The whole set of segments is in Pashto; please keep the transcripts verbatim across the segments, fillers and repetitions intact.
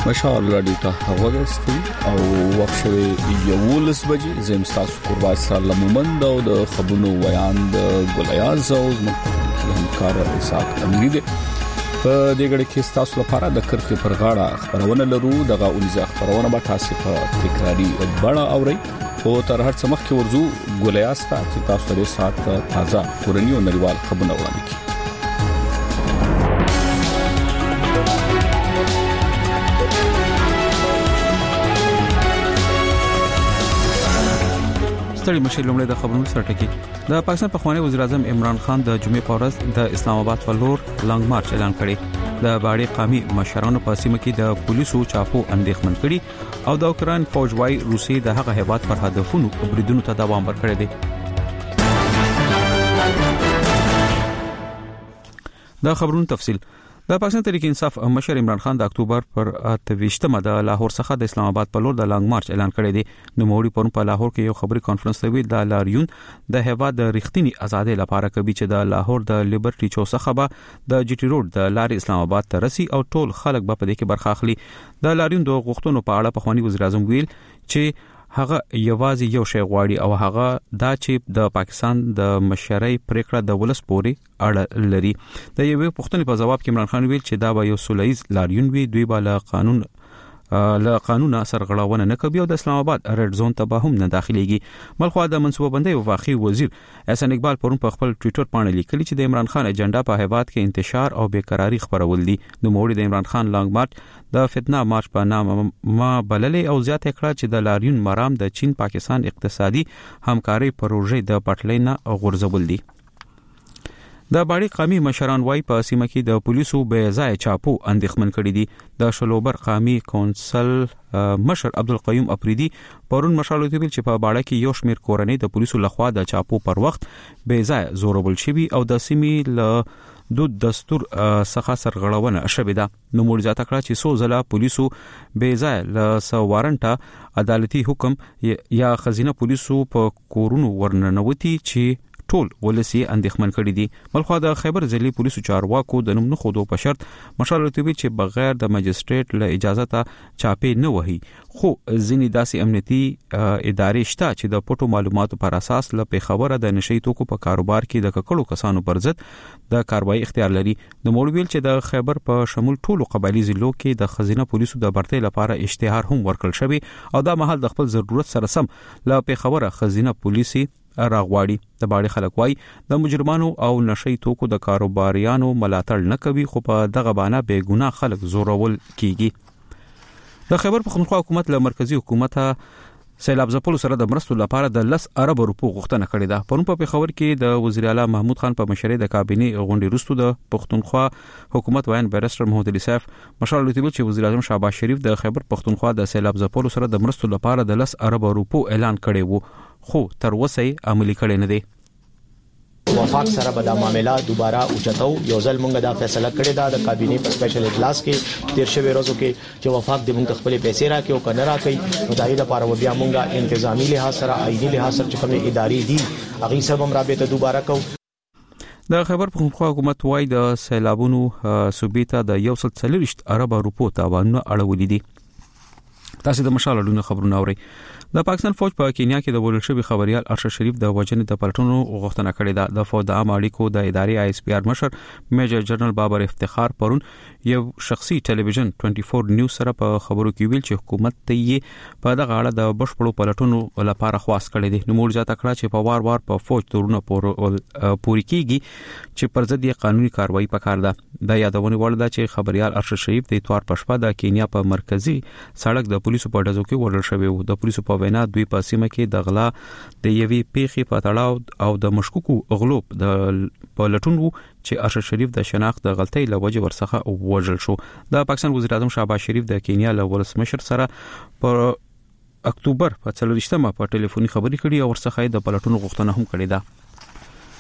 مشال رادیو ته هوا دستي او وخت شوي یولس بجې زم تاسو قربان سره مومند او د خبرونو بیان د ګلیاز او همکار اساق امیر دي په دې غړي کې تاسو لپاره د کرکې پر غاړه خبرونه لرو دغه اونځه خبرونه به تاسو په تکراری بڼه اوري او تر هر څه مخکې ورزو ګلیاز ته چې تاسو لري سات تازه کورنی او نړیوال خبرونه وړاندې کړي. ستړي مشر لومړی د خبرونو سره ټکی د پاکستان پخوانی وزیر اعظم عمران خان د جمعې په ورځ د اسلام آباد په لور لانګ مارچ اعلان کړی. د باړې قومي مشرانو په سیمه کې د پولیسو چاپو اندېښمن کړي او د اوکران فوج وايي روسي د هغه هیواد پر هدفونو بریدونو ته دوام ورکړي دي. د خبرونو تفصیل د پاکستان تحریک انصاف مشر عمران خان د اکتوبر پر اتویشتمه د لاهور څخه د اسلام آباد په لور د لانګ مارچ اعلان کړی دی. نو موري پرون په لاهور کې یو خبري کانفرنس لوي د لاریون د هیواد د رښتینی ازادي لپاره کوي چې د لاهور د لیبرټي چوک څخه به د جی ټي روډ د لارې اسلام آباد ته رسي او ټول خلک به په دې کې برخه اخلي. د لاریون د غوښتنو په اړه پخوانی وزیر اعظم ویل چې هغه یوازې یو شی غواړي او هغه دا چې د پاکستان د مشرۍ پریکړه د ولس پورې اړه لري. د یوې پوښتنې په جواب کې عمران خان ویل چې دا به یو سولهییز لاریون وي، دوی به له قانون له قانون سرغړونه نه کوي او د اسلام آباد ریډ زون ته به هم نه داخليږي. بلخو د منصوبه بندۍ وفاقي وزیر احسان اقبال پرون په خپل ټوئیټر باندې لیکلي چې د عمران خان ایجنډا په هیواد کې انتشار او بیقراری خبرول دي. نو موړي د عمران خان لانګ مارچ د فتنه مارچ په نامه ما بللې او زیاته کړه چې د لاریون مرام د چین پاکستان اقتصادي همکاري پروژې د پټلۍ نه غورځول دي. د باړې قومي مشران وايي په سیمه کې د پولیسو بې ځای چاپو اندېښمن کړي دي. د شلوبر قومي کونسل مشر عبدالقیوم افریدي پرون مشالو ته ویل چې په باړه کې یو شمېر کورنۍ د پولیسو لخوا د چاپو پر وخت بې ځای زورول شوي او د سیمې له دود دستور څخه سرغړونه شوې ده. نو موږ ځاته کړه چې څو ځله پولیسو بې ځای له سوارنټه عدالتي حکم یا خزینه پولیسو په کورونو ورننوتی چې ټول ولسی اندېښمن کړي دي. بلخو د خیبر ضلعي پولیسو چارواکو د نوم نه خودو په شرط مشالوتوي چې بغیر د مجستریټ له اجازه ته چاپې نه وهي، خو ځینې داسې امنیتي ادارې شته چې د پټو معلوماتو پر اساس له پیښوره د نشئی توکو په کاروبار کې د ککړو کسانو پر ضد د کاروایی اختیار لري. د موړ ویل چې د خیبر په شمول ټولو قبایلی ضلعو کې د خزینه پولیسو د برتۍ لپاره اشتهار هم ورکړل شوی او دا مهال د خپل ضرورت سره سم له پیښوره خزینه پولیسي راغواړي. د باړې خلک وای د مجرمانو او نشئی توکو د کاروباریانو ملاتړ نه کوي، خو په دغه باندې بے ګناه خلک زورول کیږي. د خیبر پختونخوا حکومت له مرکزی حکومت سیلاب ځپلو سره د مرستو لپاره د لس ارب روپو غوښتنه کړې ده. پرون په پیښور کې د وزیر اعلی محمود خان په مشرۍ د کابینه غونډې وروسته د پختونخوا حکومت وایي بیرسټر محمود علي صاحب مشال لوتیبل چې وزیر اعظم شهباز شریف د خیبر پختونخوا د سیلاب ځپلو سره د مرستو لپاره د لس ارب روپو اعلان کړی وو، خو تر اوسه یې عملي کړی نه دی. وفاق سره به دا معاملہ دوباره اوچتو یو ځل مونږه دا فیصله کړې ده د کابینه په سپیشل اجلاس کې تیر شوی ورځو کې چې وفاق د مونږ خپل پیسې راکې او کنه راکې نو دایې لپاره بیا مونږه انتظامی لحاظ سره آئینی لحاظ سره کومه اداري دي هغه سره هم رابطه دوباره کوو. د خیبر پختونخوا حکومت وايي د سیلابونو صوبې ته د یو سل څلوېښت ارب روپو تاوانونه اړولې دي. تاسو د مشال لونه خبرونه اورئ. د پاکستان فوج په کینیا کې د وژل شوی خبريال ارشد شریف د وجنې د پلټونو غوښتنه کړې ده. د فوج د عام اړیکو د ادارې آی اس پی آر مشر میجر جنرال بابر افتخار پرون یو شخصي ټلویزیون چوبیس نیوز سره په خبرو کې ویل چې حکومت ته یې په دغه اړه د بشپړو پلټونو لپاره خواست کړی دی. نو موږ ځاته کړه چې په وار وار په فوج تورونه پوری کیږي چې پر ضد یې قانوني کاروایی پکار ده. د یادونه وړ ده چې خبريال ارشد شریف د اتوار په شپه د کینیا په مرکزی سړک د پولیسو په ډزو کې وژل شوی و. د پولیسو په وینا دوی په سیمه کې د غلا د یوې پیښې په تړاو او د مشکوکو غلوب د پلټون وو چې ارشد شریف د شناخت د غلطۍ لوجه ورڅخه وژل شو. د پاکستان وزیر اعظم شهباز شریف د کینیا له ولسمشر سره په اکتوبر په څلوېښتمه په ټلیفوني خبرې کړې او ورڅخه د پلټون غوښتنه هم کړې ده.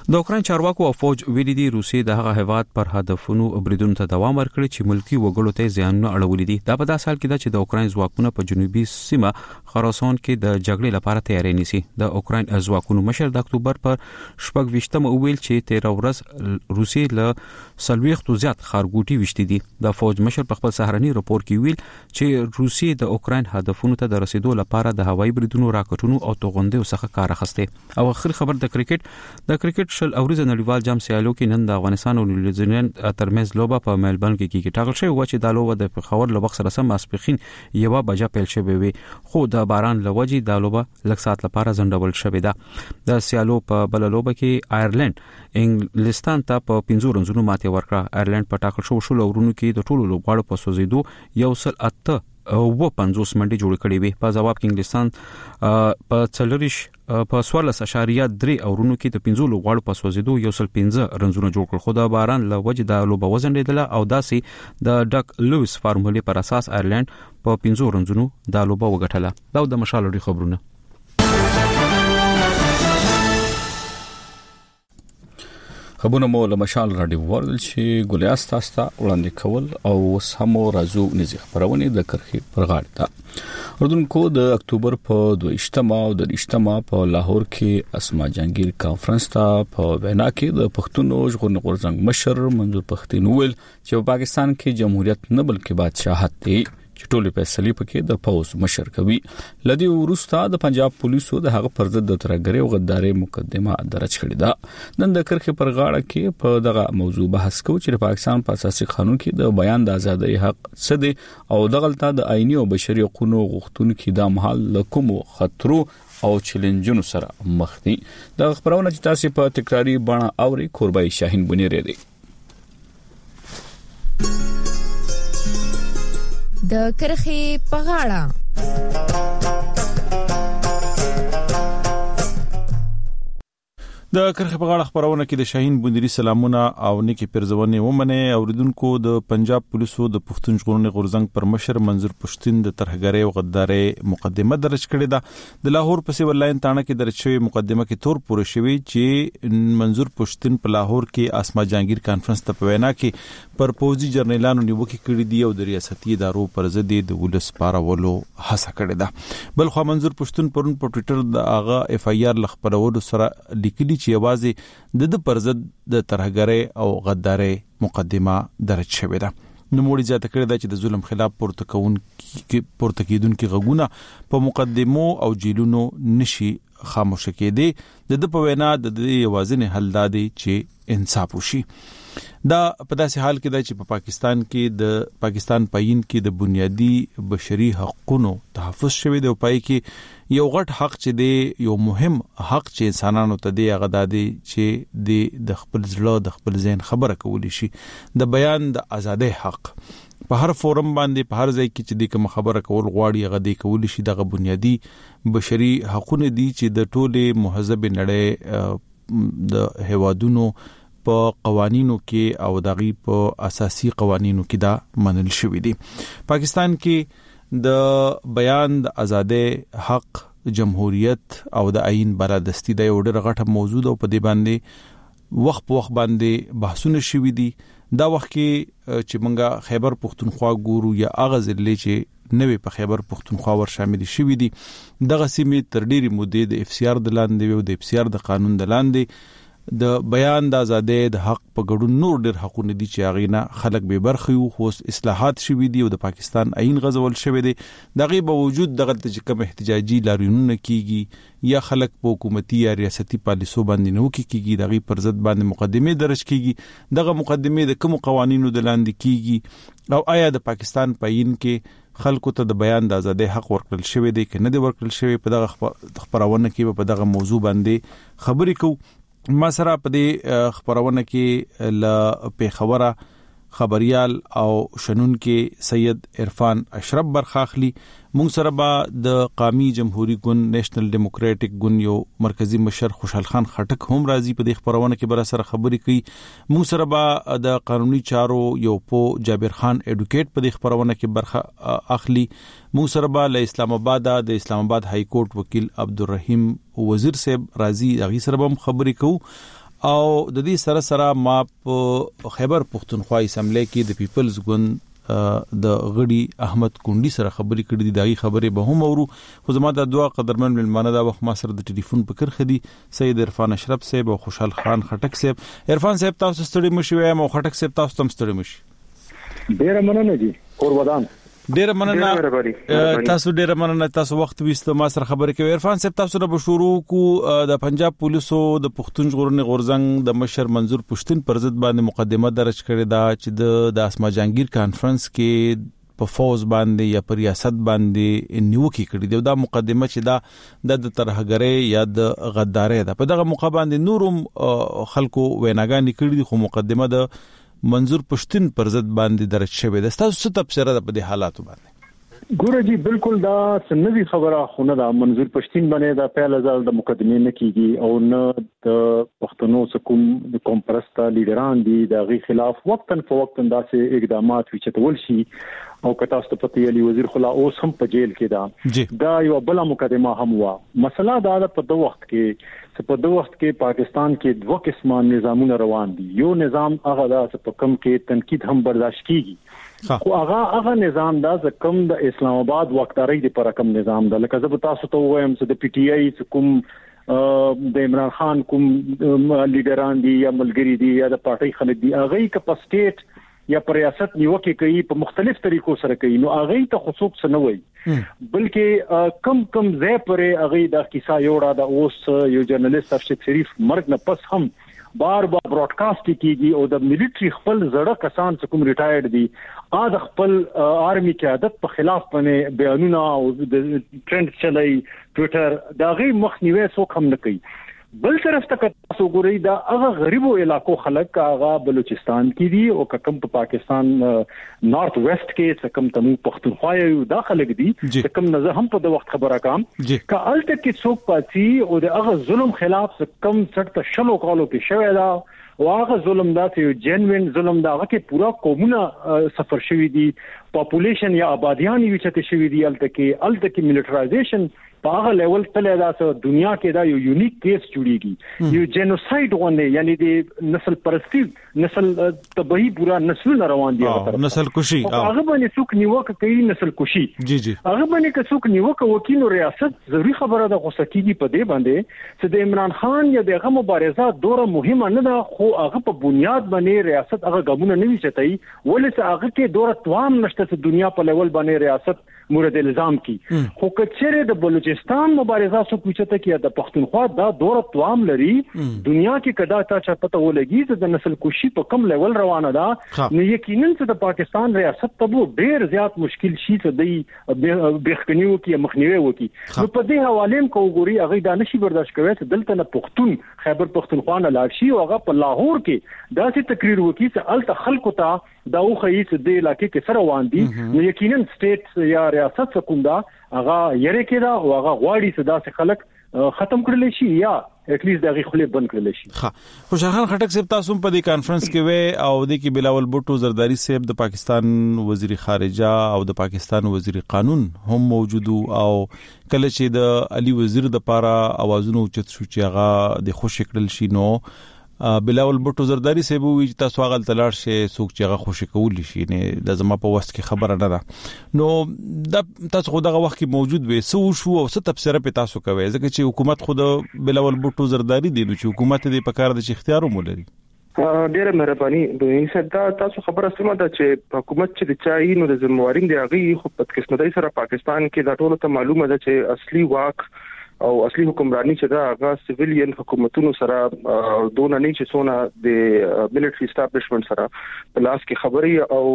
د اوکرين چارواکو او فوج ویلي دي روسي د هغه هواد پر هدفونو بریدونو ته دوام ورکړي چې ملکی وګړو ته زیانونه اړولې دي. دا په داسې حال کې ده چې د اوکرين ځواکونه په جنوبي سیمه خراسان کې د جګړې لپاره تیاری نیسي. د اوکرين ځواکونو مشر د اکتوبر پر شپږ ویشتمه ویل چې تیر ورځ روسي له سلويختو زیات خارګوټي وشتي دي. د فوج مشر په خپل سهارني راپور کې ویل چې روسي د اوکرين هدفونو ته د رسیدو لپاره د هوایي بریدونو راکټونو او توغندیو څخه کار اخیسته. او اخر خبر د کرکټ د کرکټ شل اوریزه نړیوال جام سیالو کې نن د افغانستان او نیوزیلند ترمنځ لوبه په ملبورن کې کیږي. ټاکل شوی و چې د لوبه د پېښور له وخت سره سم ماسپخین یو بجه پیل شوی وي، خو د باران لوجي د لوبه لږ ساعت لپاره ځنډول شوې ده. د سیالو په بل لوبه کې آیرلند انګلستان ته په پنځو رنزونو ماتې ورکړه. آیرلند په ټاکل شوی شل اورونو کې د ټولو لوبغاړو په سوزیدو یو سل اته او و پنځوس منډي جوړ کړي وي. په جواب کې انګلستان په څلریش په سوالس اشاریه درې اورونو کې د پنځو لوبغاړو په سوزیدو یو سل پنځه رنزونه جوړ کړل، خو د باران له وجې د لوبه وزندله او داسې د ډک لویس فارمولې پر اساس آیرلند په پنځو رنزونو د لوبه وګټله. دا د مشالوري خبرونه. خبرونه مو له مشال راډیو ورل چې ګولیاس تاسو ته وړاندې کول او سمو رازو نزي خبرونه د کرخي پر غاړه ده. اردن کو د اکتوبر په دویشتمه او د اشتمه په لاهور کې اسما جهانگیر کانفرنس ته په وینا کې د پښتونو ژغورنې غورځنګ مشر منظور پښتين ویل چې په پاکستان کې جمهوریت نه بلکې بادشاہت دی چې ټولې فیصلې پکې د پوز مشر کوي. لدی ورستا د پنجاب پولیسو د هغه پر ضد د ترګری او غداري مقدمه درج کړې ده. نن د کرخي پر غاړه کې په دغه موضوع بحث کوو چې پاکستان په اساسي قانون کې د بیان د ازادۍ حق څه دی او دغلطه د آئینی او بشري حقوقو غوښتونکو د محل لکوم خطرو او چیلنجونو سره مخ دي. د خبرونه چې تاسو په تکراری بڼه اوري کوربای شاهین بنيري دی. د کرخي په غاړه د کرخي په غاړه خبرونه کې د شاهین بندري سلامونه او نیکی پرزونه ومنه اوریدونکو د پنجاب پولیسو د پښتون ژغورنې غورځنګ پر مشر منظور پښتين د ترهګری او غداري مقدمه درج کړې ده. د لاهور په سیول لاین تانه کې درج شوی مقدمه کې تور پوره شوی چې منظور پښتين په لاهور کې اسما جهانگیر کانفرنس ته په وینا کې پر پوزي جرنیلانو نیوکه کړې دي او د ریاستي ادارو پر ضد د ولس پارولو هڅه کړې ده. بل خو منظور پښتون پرون په ټوئیټر د اغا اف ای آر لخبرولو سره لیکلي چې یوازې د د پر ضد د ترهګری او غداري مقدمه درج شوې ده. نوموړي ځات کړی دا چې د ظلم خلاف پورته کون کې پورته کیدونکو غوونه په مقدمو او جیلونو نشي خاموش کېدي. د د په وینا د یوازینی حل دی چې انصاف وشي. دا په داسې حال کې دی چې په پاکستان کې د پاکستان پاین کې د بنیادی بشري حقوقو تحفظ شوی دی او پای کې یو غټ حق چې دی یو مهم حق چې انسانانو ته دی هغه دی چې د خپل ځړه د خپل ذهن خبره کولی شي. د بیان د ازادۍ حق په هر فورم باندې په هر ځای کې چې د کوم خبره کول غواړي هغه دی کولی شي. دغه بنیادی بشري حقوقونه دي چې د ټوله مهذب نړۍ د هوادونو په قوانینو کې او دغه په اساسي قوانینو کې دا منل شوی دي. پاکستان کې د بیان د ازادۍ حق، جمهوریت او د آئین بالادستی د یو ډېر غټه موضوع ده او په دې باندې وخت په وخت باندې بحثونه شوي دي. دا وخت کې چې مونږه خیبر پختونخوا ګورو یا اغه ضلع چې نوې په خیبر پختونخوا ور شامل شوي دي، دغه سیمې تر ډېری مودې د اف سی آر د لاندې او د اف سی آر د قانون د لاندې د بیان د ازادۍ د حق په ګډون نور ډېر حقونه دي چې هغه نه خلک به برخه یو خو اصلاحات شوي دي او د پاکستان آئین غزول شوی دی. دغه باوجود دغه چې کوم احتجاجي لاریونونه کیږي یا خلک په حکومتي یا ریاستي پالیسو باندې نو کیږي دغه پر ضد باندې مقدمه درج کیږي. دغه مقدمه د کوم قوانینو د لاندې کیږي او آیا د پاکستان پاین کې خلکو ته د بیان د ازادۍ حق ورکړل شوی دی که نه دی ورکړل شوی. په دغه خبرونه کې په دغه موضوع باندې خبرې کوو. ما سره په دې خبرونه کې ل پیښوره خبريال او شنون کې سید عرفان اشرف برخاخلی. مونږ سره به د قومي جمهوریت ګوند نېشنل ډیموکراټک ګوند یو مرکزی مشر خوشحال خان خټک هم راځي په دې خبرونه کې بر سره خبرې کوي. مونږ سره به د قانوني چارو یو پو جابر خان اډوکیټ په دې خبرونه کې برخه اخلي. مونږ سره به له اسلام آباد د اسلام آباد های کورټ وکیل عبدالرحیم وزیر صاحب راځي، هغه سره به خبرې کوو. او د دې سره سره ما په خیبر پختونخوا اسمبلی کې د پیپلز ګوند د غړي احمد کونډي سره خبرې کړې دي. دغه خبرې به هم اورو. خو زما د دوا قدرمن ملمانه دا وخت ما سره د ټلیفون په کرخه دي سید عرفان اشرف صاحب او خوشحال خان خټک صاحب. عرفان صاحب تاسو ستړي مشي وایم او خټک صاحب تاسو تم ستړي مشي. ډیر مننه دي اور ودان. ډیر مننه تاسو ډیر مننه تاسو وخت وست ما سره خبرې کوي. عرفان صاحب تاسو نه شروع کو د پنجاب پولیسو د پښتون ژغورنې غورځنګ د مشر منظور پښتون پر ضد باندې مقدمه درج کړې ده چې د اسما جهانگیر کانفرنس کې په فوز باندې یا پر ریاست باندې نیوکي کړې ده. دا مقدمه چې دا د ترهګرۍ یا د غدارۍ ده. په دغه موقع باندې نورم خلکو ویناګانې کړې دي خو مقدمه د منظور پښتون پر ضد باندې درج شوی ده. تاسو څه تفسیر ده په دې حالاتو باندې؟ ګوره جی بالکل دا سنوي خبره خو نه ده. منظور پښتون باندې دا پهل ځل د مقدمه نه کیږي او نه د پښتنو سکوم د کوم پرستا لیډران دي د غي خلاف وقتن فوقتن داسې اقدامات وچتول شي او کتا ست پتی علي وزیر خلا اوس هم په جیل کې دا دا یو بل مقدمه هم وا. مسله دا ده په دوه وخت کې په دوه وخت کې پاکستان کې دوه قسمه نظامونه روان دي. یو نظام هغه دا چې په کم کې تنقید هم برداشت کیږي خو هغه هغه نظام دا چې کوم د اسلام آباد وقتاري د پر کم نظام ده. لکه زه تاسو ته وایم چې د پی ټی آی کوم د عمران خان کوم لیډران دي یا ملګری دي یا د پارټي خلک دي هغه کې په سټیټ یا پر ریاست نیوکه کوي په مختلف طریقو سره کوي. نو هغه ته خصوص نه وای بلکې کم کم ځای پرې هغه د کیسه یوړه د اوس یو جرنالست ارشد شریف مرګ نه پس هم بار بار براډکاسټ کیږي او د ملټری خپل زړه کسان چې کوم ریټایرډ دي ا د خپل آرمي قیادت په خلاف باندې بیانونه او د ټرند چلای ټوئیټر دا غي مخنیوي څوک هم نه کوي. بل طرف ته تاسو ګورئ دا هغه غریبو علاقو خلک هغه بلوچستان کې دي او کم په پاکستان نارث ویسٹ کې کم تمو پښتونخوا یو داخله دي چې کم نه هم په د وخت خبره کام ک الته کې څوک پاتې او د هغه ظلم خلاف کم څټ شلو کالو کې شوی دا او هغه ظلم دا چې جنوین ظلم دا هغه کې پورا قومونه سفر شوی دي پاپولیشن یا آبادیان یې چته شوی دي الته کې الته کې ملټرایزیشن په هغه لیول تل دا چې دنیا کې دا یو یونیک کیس جوړیږي یو جنوساید ونه یعنی د نسل پرستی نسل تبعی پورا نسل روان دي نسل کشي هغه باندې څوک نیوکه کوي نسل کشي جی جی هغه باندې څوک نیوکه وکیل ریاست ضروري خبره ده غوسه کیږي په دې باندې چې د عمران خان یا دغه مبارزه دوره مهمه نه ده خو هغه په بنیاد باندې ریاست هغه غمونه نه وچتای ولې هغه کې دوره توام نشته چې دنیا په لیول باندې ریاست مورد الزام کی خو کچره د بلوچستان مبارزه سو پوښتنه کیه د پښتونخوا دا دوره توام لري دنیا کې کدا تا چا پته ولګي چې د نسل کشي په کم لیول روانه ده نو یقینا چې د پاکستان ریاست ته ډیر زیات مشکل شي چې د بخکنیو کې مخنیوي وکي نو په دې حواله کو ګوري هغه دا نشي برداشت کوي چې دلته نه پښتون خیبر پښتونخوا نه لاړ شي او هغه په لاهور کې داسې تقریر وکي چې الته خلکو ته دا خو هیڅ د علاقې کې سره روان دي نو یقینا سټیټ یا ریاست سکوندا هغه یره کې دا او هغه غواړي چې دا څه خلک ختم کړل شي یا اټ لیست دغه خپل بند کړل شي. ها خوشحال خان خټک صاحب تاسو په دې کانفرنس کې وې او د کې بلاول بوټو زرداری صاحب د پاکستان وزیر خارجه او د پاکستان وزیر قانون هم موجود او کله چې د علي وزیر د پاره اوازونه اوچت شو چې هغه د خوش کړل شي نو بلاول بوټو زرداری صاحب وی چې تاسو هغه تلار شي څوک چې هغه خوشی کول شي نه د زما په واسط کې خبره نه ده نو د تاسو خو دغه وخت کې موجود وې سو شو او ست تفسیر په تاسو کوي ځکه چې حکومت خود بلاول بوټو زرداری دی نو چې حکومت دې په کار د اختیار مولري ډیره مهرباني دوی صدا تاسو خبره سمه ده چې حکومت چې د چای نو د ذمہوارین دی هغه خو په قسمتۍ سره پاکستان کې دا ټول ته معلومه ده چې اصلي واک او اصلي حکمرانی چې دا هغه سیویلین حکومتونو سره دون نه چې سونه د ملټری اسټابلیشمنت سره په لاس کې خبري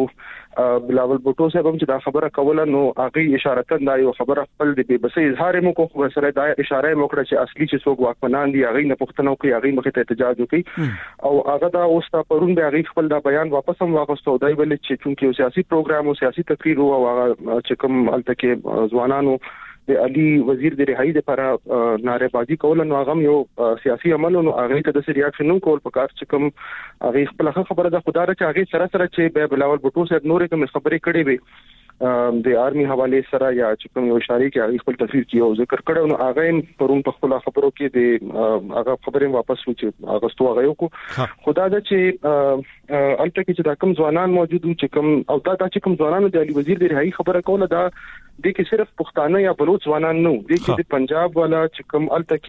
او بلاول بوټو صاحب هم چې دا خبره کوله نو هغه اشاره تند یو خبره خپل د بسې اظهار مو کو سره دا اشاره مو کړه چې اصلي چې څوک واکمنان دي هغه نه پښتنو کوي هغه مخه ته احتجاج وکړي او هغه دا اوس تا پرون به هغه خپل دا بیان واپس هم واغستو دای ول چې چونکی یو سیاسي پروګرام او سیاسي تقریر او هغه چې کوم الته کې ځوانانو د علي وزیر د رهایی لپاره ناره بازی کول نو هغه یو سیاسي عمل نو هغه ته د ریاکشن نو کول پکار چې کوم هغه خپل خبره د خدای چې هغه سره سره چې بلاول بوټو صاحب نورې کوم خبرې کړې وي د آرمي حواله سره یا چې کوم یو اشاره کې خپل تفسیر کیو ذکر کړو نو هغه پرون په خپل خبرو کې د هغه خبرې واپس وچې هغه ستو هغه کو خدا دا چې الته کې چې دا کوم ځوانان موجود چې کوم او دا چې کوم ځوانان د علي وزیر د رهایی خبره کوله دا د کې صرف پښتانه یا بلوچ ځوانان نه دي چې د پنجاب والا چې کوم الته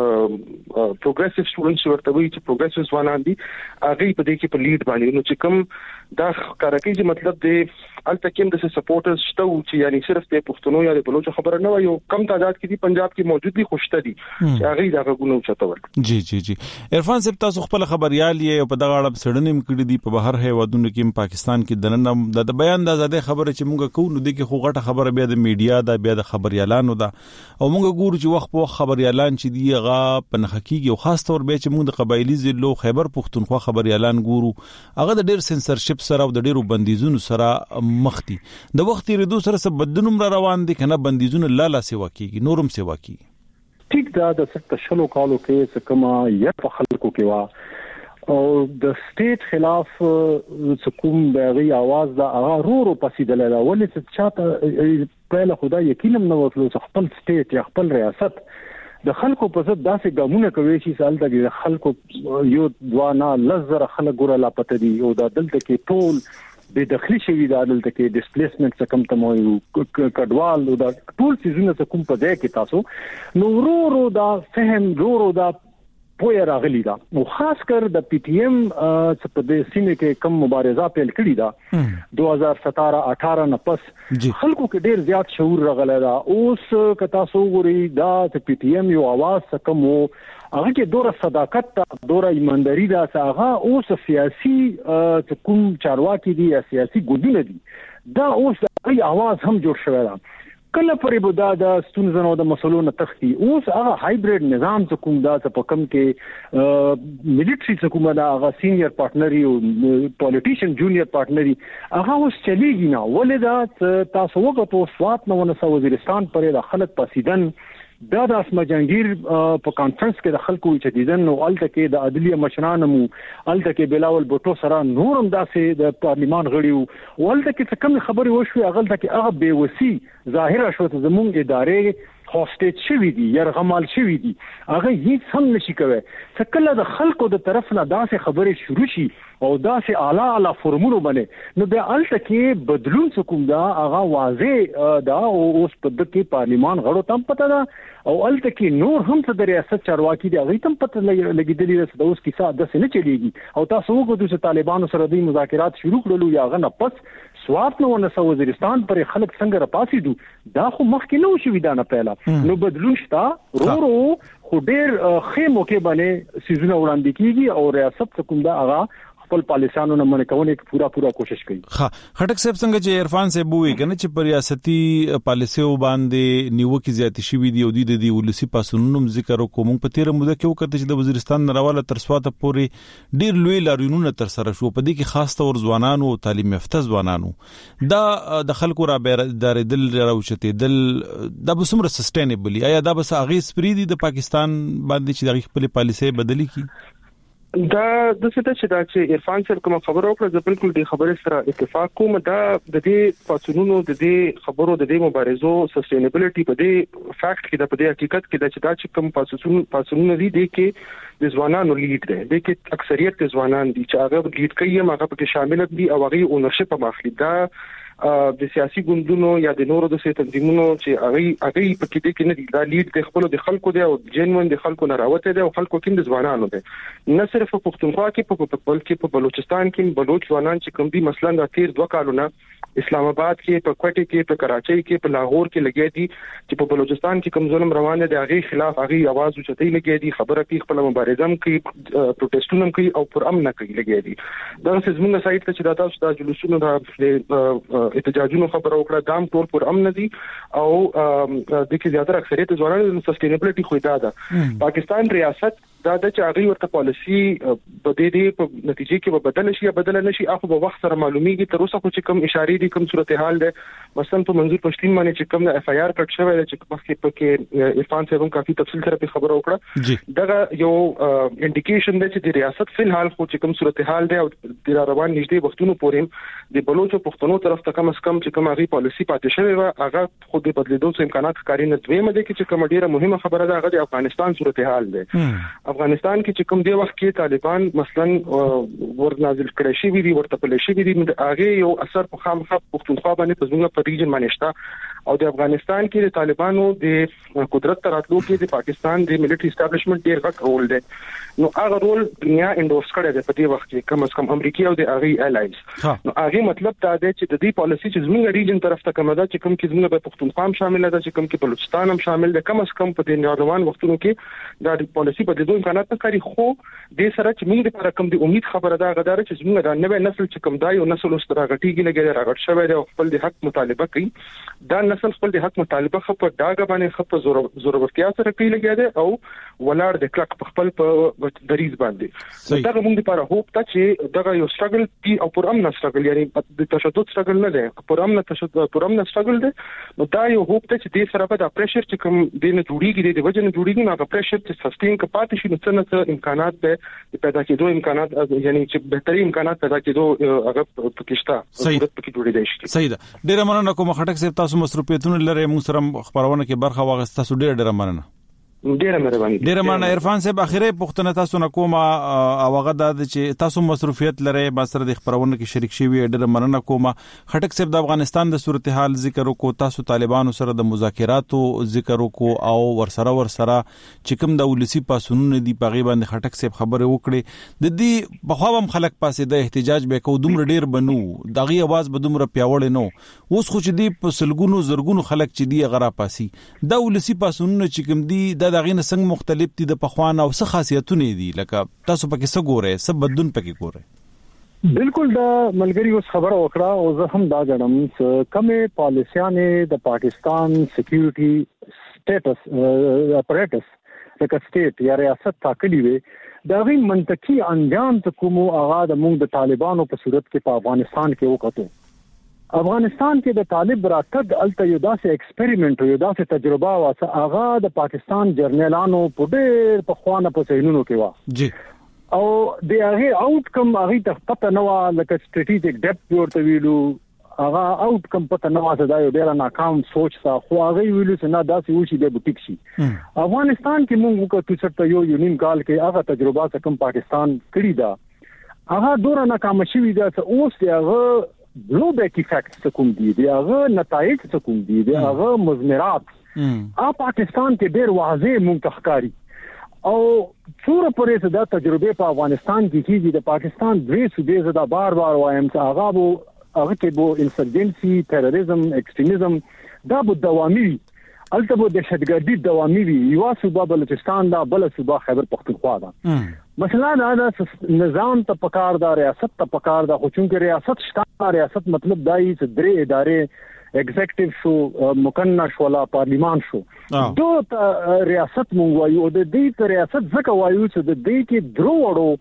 کې پروګریسیو سټوډنټس ورته وي چې پروګریسیو ځوانان دي هغه په دې کې په لیډ باندې نو چې کوم دا کارکې چې مطلب دی الته کې د سپورټرز شته چې یعنی صرف د پښتنو یا د بلوچ خبره نه وي یو کم تعداد کې دي پنجاب کې موجود دي خوشته دي چې هغه دا غوونه چتول جی جی جی عرفان صاحب تاسو خپل خبريال یې په دغه اړه سړنیم کړی دی په بهر هیوادونو کې پاکستان کې دنه د بیان د آزادۍ خبره چې موږ کوو نو د کې خو غټه خبره بیا د میډیا دا بیا د خبريالانو دا او موږ ګورو چې وخت په وخت خبريالان چې دی هغه په نخکیږي او خاص تور به چې موږ د قبایلی ضلع خیبر پښتونخوا خبريالان ګورو هغه د ډیر سنسرشپ سره او د ډیرو بندیزونو سره مخ دي د وخت ریدو سره څه بدلون را روان دي کنه بندیزونه لاله سیوا کیږي نورم سیوا کیږي ټیک دا د ست شلو کالو کې څه کما یا په خلکو کې وا او د سټیټ خلاف حکومت دغه आवाज دا هغه رورو پسیدل دا ولې چې چاته په له خدای یقینم نه وکړو چې خپل سټیټ یا خپل ریاست د خلکو په ضد داسې ګامونه کوي چې سال د خلکو یو دوانا لزر خلک ګور لا پته دي او د دلته کې ټول به داخلي شوی د عدالت کې ډیسپلیسمنت څخه کم تمو کډوال او د ټول سيزونه څخه کوم په ځای کې تاسو نو ورو دا فهم ورو دا پوهه راغلی دا او خاص کر د پی ټی ایم څخه په دې سیمه کې کم مبارزه پیل کړې ده دو هزار سترہ اٹھارہ نه پس خلکو کې ډیر زیات شعور راغلی دا اوس کتا سو غوري دا د پی ټی ایم یو आवाज څخه مو هغه کې دوره صداقت ته دوره ایمانداری دا هغه اوس سیاسي کوم چارواکي دي یا سیاسي ګوندونه دي دا اوس د आवाज هم جوړ شوی دا کله پرې بودا د ستونزو د مسلو نه تختی اوس هغه هایبرید نظام څخه کوم دا په کم کې ملټری څخه کوم دا هغه سینیئر پارټنری او پولیټیشن جونیئر پارټنری هغه اوس چلیږي نه ولدا تاسو وګورئ سوات نو ونه وزیرستان پرې د خلک پسیدن دا د اسما جنگیر په کانفرنس کې د خلکو چې دیدن نو الته کې د عدلیه مشران مو الته کې بلاول بوټو سره نورم داسې د پارلیمان غړیو ولته کې کوم خبري وشوي اغلته کې هغه بے وسی ظاهر شو ته زمونږ ادارې هوسټیج شوی دي يرغمال شوی دي هغه هیڅ هم نشي کوي څکله د خلکو د طرف نه داسې خبرې شروع شي او داسې اعلی اعلی فرمونو باندې نو د الته کې بدلون کوم دا هغه واضح دا اوس په دغه پارلیمان غړو تم پته ده او الته کې نور هم څه د ریاست چارواکي دي هغه تم پته لګیدلی ده د اوس کیسه د څه نه چلیږي او تاسو وګورئ چې طالبانو سره د مذاکرات شروع کړلو یا غنه پس سوات نو ونه وزیرستان پر خلک څنګه راپاسي دو دا خو مخکې نو شوې دا نه پهلا نو بدلون شتا رو رو خو ډیر خیمو کې باندې سيزونه وړاندې کیږي او ریاست کوم دا هغه خپل پالیسانو نه منې کوي چې پورا پورا کوشش کوي ها خټک صاحب څنګه چې عرفان صاحب وی کنه چې پر ریاستي پالیسیو باندې نیوکه زیات شي دی او د دې ولسی پاسونو ذکر کوم په تیر موده کې وکړه چې د وزیرستان نراواله تر سواته پورې ډیر لوی لارینونه تر سره شو په دې کې خاص تور ځوانانو او تعلیم یافته ځوانانو دا د خلکو را بیدار دل راوچته دل د بسمره سستینبلی آیا دا بس اغه سپری دی د پاکستان باندې چې د خپل پالیسي بدلی کی دا د څه چې دا چې عرفان صاحب کوم خبرو کړه زه بالکل د خبرې سره اتفاق کوم دا د دې پاتونونو د دې خبرو د دې مبارزو سستینبیلیټي په دې فیکټ کې د په دې حقیقت کې د چې دا چې کوم پاتون پاتونونو دي د کې د ځوانانو لیډ دی د کې اکثریت د ځوانان دي چې هغه لیډ کوي هغه په کې شامل دي او هغه اونرشپ په مخلي دا د سیاسي ګوندونو یا د نورو د سیاسي تنظیمونو چې هغه هغه په کې کې نه دي دا لیډ د خپل د خلکو دی او جنون د خلکو نه راوته دی او خلکو کې د ځوانانو دی نه صرف په پښتونخوا کې په بلکې په بلوچستان کې بلوچ ځوانان چې کوم دي مثلا د تیر دوه کالونه اسلام آباد کې په کوټه کې په کراچۍ کې په لاهور کې لګې دي چې په بلوچستان کې کوم ظلم روان دي هغه خلاف هغه आवाज اوچتې لګې دي خبره کوي خپل مبارزه کوي پروتستونه کوي او پر امن کوي لګې دي دا څه زموږ سایت ته چې دا تاسو د جلوسونو د احتجاجونو خبره وکړه دام ټول پر امن دي او د کې زیاتره اکثریت ځوانانو د سستینبیلیټي خو دا ده پاکستان ریاست دا د چاغي ورته پالیسی په دې دې په نتیجې کې به بدل شي یا بدل نشي اخو به وخت سره معلومیږي. تر اوسه خو چې کوم اشارې دي کوم صورتحال ده مثلا په منظور پښتين باندې چې کوم اف آی آر کټ شوی دی چې مخکې پکې عرفان صاحب هم کافي تفصیل سره په خبرو وکړه دا یو انډیکیشن دی چې د ریاست فلحال خو چې کوم صورتحال دی او د روان نږدې وختونو پورې د بلوچو پښتنو طرف ته کم از کم چې کوم هغه پالیسی پاتې شوی و هغه خو د بدلیدو څخه امکانات ښکاري نه. دویمه ده چې کوم ډیره مهمه خبره ده هغه د افغانستان صورتحال دی. افغانستان کې چې کوم دی وخت کې طالبان مثلا ورنازل کړي شي وی ورته پلي شي وی هغه یو اثر په خامخا پښتونخوا باندې په زموږ په ریجن باندې شته او د افغانستان کې د طالبانو د قدرت تراتلو کې د پاکستان د ملټری اسټابلیشمنت ډیر غټ رول دی. نو هغه رول دنیا انډورس کړی دی په دې وخت کې کم از کم امریکای او د هغه الایز. نو هغه مطلب دا دی چې د دې پالیسی چې زموږ ریجن طرف ته کومه ده چې کوم کې زموږ په پښتونخوا هم شامل ده چې کوم کې بلوچستان هم شامل ده کم از کم په دې روان وختونو کې دا د پالیسی په دې دوه امکانات کاری خو د سره چې موږ لپاره کوم د امید خبره ده غدار چې زموږ د نوې نسل چې کوم دا یو نسل اوس راغټیږي لګي راغټ شوی دی او خپل د حق مطالبه کوي. دا نسل خپل د حق مطالبه خپ داګه باندې خپ زور زورورتیا سره کوي لګي دی او ولار د کلک په خپل په دریز باندې دا موږ لپاره هوپ ته چې دا یو سټرګل پی او پرامن سټرګل یعنی د تشدد سټرګل نه دی پرامن تشدد پرامن سټرګل دی. نو دا یو هوپ ته چې د سره په د پریشر چې کوم د نه جوړیږي د وجه نه جوړیږي نو هغه پریشر چې سسټین کپاتې شي نو څنګه امکانات به پیدا کېدو امکانات یعنی چې بهتري امکانات پیدا کېدو هغه پکښتا صورت پکې جوړیدای شي. صحیح ده. ډیر مننه کوم خټک صاحب تاسو مصروفیتونه لري موږ سره خبرونه کې برخه واغسته تاسو ډیر ډیر مننه. ډیره مهرباني. ډیره مننه عرفان صاحب. اخیری پوښتنه تاسو نه کوم او هغه د چې تاسو مصروفیت لري ما سره د خبرونه کې شریک شوی ډیره مننه کوم. خټک صاحب د افغانستان د صورتحال ذکر وکړو تاسو طالبانو سره د مذاکراتو ذکر وکړو او ورسره ورسره چې کوم د ولسی پاسونونه دی په غیبه باندې خټک صاحب خبره وکړي د دې په خوا هم خلک پاسې د احتجاج به کو دومره ډیر بنو دغه आवाज به دومره پیاوړ نه اوس خو چې دی په سلګونو زرګونو خلک چې دی غرا پاسي د ولسی پاسونونه چې کوم دی د دغه نه څنګه مختلف دي د پخوان او څه خاصیتونه دي لکه تاسو پکې څه ګورئ څه بدلون پکې ګورئ؟ بالکل دا ملګری اوس خبره وکړه او زه هم دا غواړم چې کومه پالیسیانه د پاکستان سکیورټي سټیټس اپریټس لکه سټیټ یا ریاست ټاکلي وي دا غي منطقي انجام ته کوم هغه د موږ د طالبانو په صورت کې په افغانستان کې وکړو. افغانستان کې د طالب راتګ الته یو داسې ایکسپریمنت یو داسې تجربه واسه هغه د پاکستان جرنیلانو په ډېر په خوانه په سینونو کې وا جی او د هغه آوټ کم هغه ته پته نه و لکه سټریټیجیک ډیپث ورته ویلو هغه آوټ کم پته نه واسه دا یو ډېر ناکام سوچ تا خو هغه ویلو چې نه داسې وشي د بوتیک شي. افغانستان کې موږ کو تاسو یو یو نیم کال کې هغه تجربه څخه پاکستان کړی دا هغه ډور ناکام شوی دا اوس هغه بلو بیک افیکټ څه کوم دي دی هغه نتایج څه کوم دي دی هغه مزمرات ا پاکستان کې ډېر واضح منتخکاری او څوره پرې دا تجربه په افغانستان کې کیږي د پاکستان درې صوبې زدا بار بار وایم چې هغه بو هغه کې بو انسرجنسي تروریزم ایکستریمزم دا بو دوامي الته بو دهشتګردي دوامي وي یو صوبه بلوچستان دا بل صوبه خیبر پختونخوا دا مثلا دا نظام ته پکار دا ریاست ته پکار دا خو چونکه ریاست شته ریاست مطلب دای چې درې ادارې ایگزیکټیو شو مکنه شولا پارلیمان شو دو ریاست مونږ وایو د دې ریاست ځکه وایو چې د دې کې درو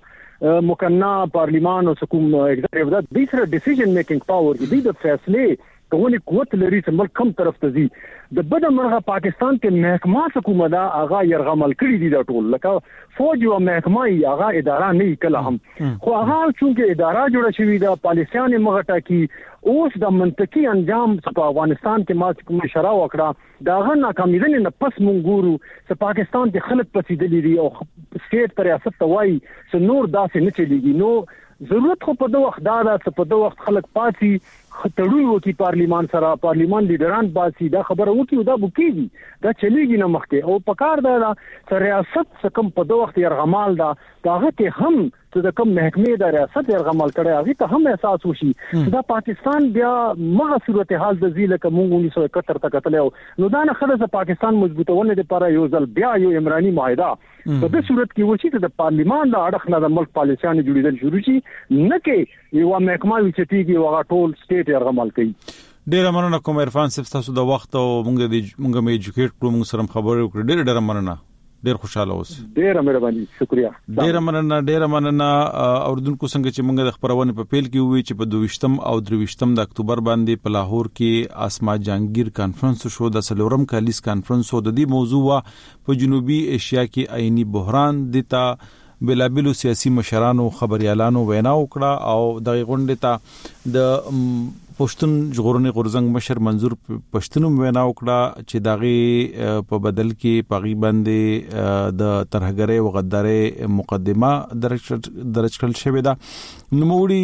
وړو مکنه پارلیمان او کوم ایگزیکټیو دا د سره ډیسیژن میکینګ پاور دی د فیصله کومه قوت لري چې ملک کم طرف ته ځي د بد مرغه پاکستان کې محکمه حکومت دا هغه يرغمل کړی دي دا ټول لکه فوج او محکمه هغه اداره نه کله هم خو هغه چونکه اداره جوړه شوې ده پالیسیان مغټه کی اوس د منطقي انجام په افغانستان کې ما کوم اشاره وکړه دا غن ناکامیدنه نه پس مونږ چې پاکستان کې خلک پسیدلې دي او سټیټ پر ریاست توای چې نور داسې نه چلیږي نو ضرورت خو په دوه وخت دا ده په دوه وخت خلک پاتې خطرون وکي پارلیمان سره پارلیمان لیډران باسي دا خبره وکي دا بوکيږي دا چلیږي نه مخکې او پکار دا چې ریاست څخه په دوه وخت يرغمال دا داغه ته هم چې د کوم محکمې د ریاست يرغمال کړي هغه ته هم احساس وشي دا پاکستان بیا مغه صورتحال د زیله کوم انیس سو اکہتر ته کتل نو دا نه خلک پاکستان مضبوطونه لپاره یو ځل بیا یو عمراني معاهده په دې صورت کې وشي چې د پارلیمان د اړخ نه د ملک پالیسیان جوړیدل شروع شي نه کې یو محکمه وچتيږي وغه ټول سټیټ يرغمال کوي. ډیر مننه کوم عرفان صاحب تاسو د وخت او مونږ د مونږ مې ایجوکیټ کړو مونږ سره خبرې وکړې ډیر ډیر مننه. ډیر خوشاله اوس. ډیر مهرباني، شکریا. ډیر مننه ډیر مننه اوردونکو څنګه چې موږ د خبرونه په پیل کې وی چې په دویشتم او درویشتم د اکتوبر باندې په لاهور کې اسما جهانگیر کانفرنس شو، د سلورم کالیس کانفرنس او د دې موضوع وا په جنوبي ایشیا کې آئینی بحران دتا بلابلو سیاسي مشرانو خبريالانو وینا وکړه او د غونډې ته د پښتون ژغورنې غورځنګ مشر منظور پښتون وینا وکړه چې داغي په بدل کې پاغي باندې د ترهګرۍ او غدارۍ مقدمه درج درج کړل شوې ده.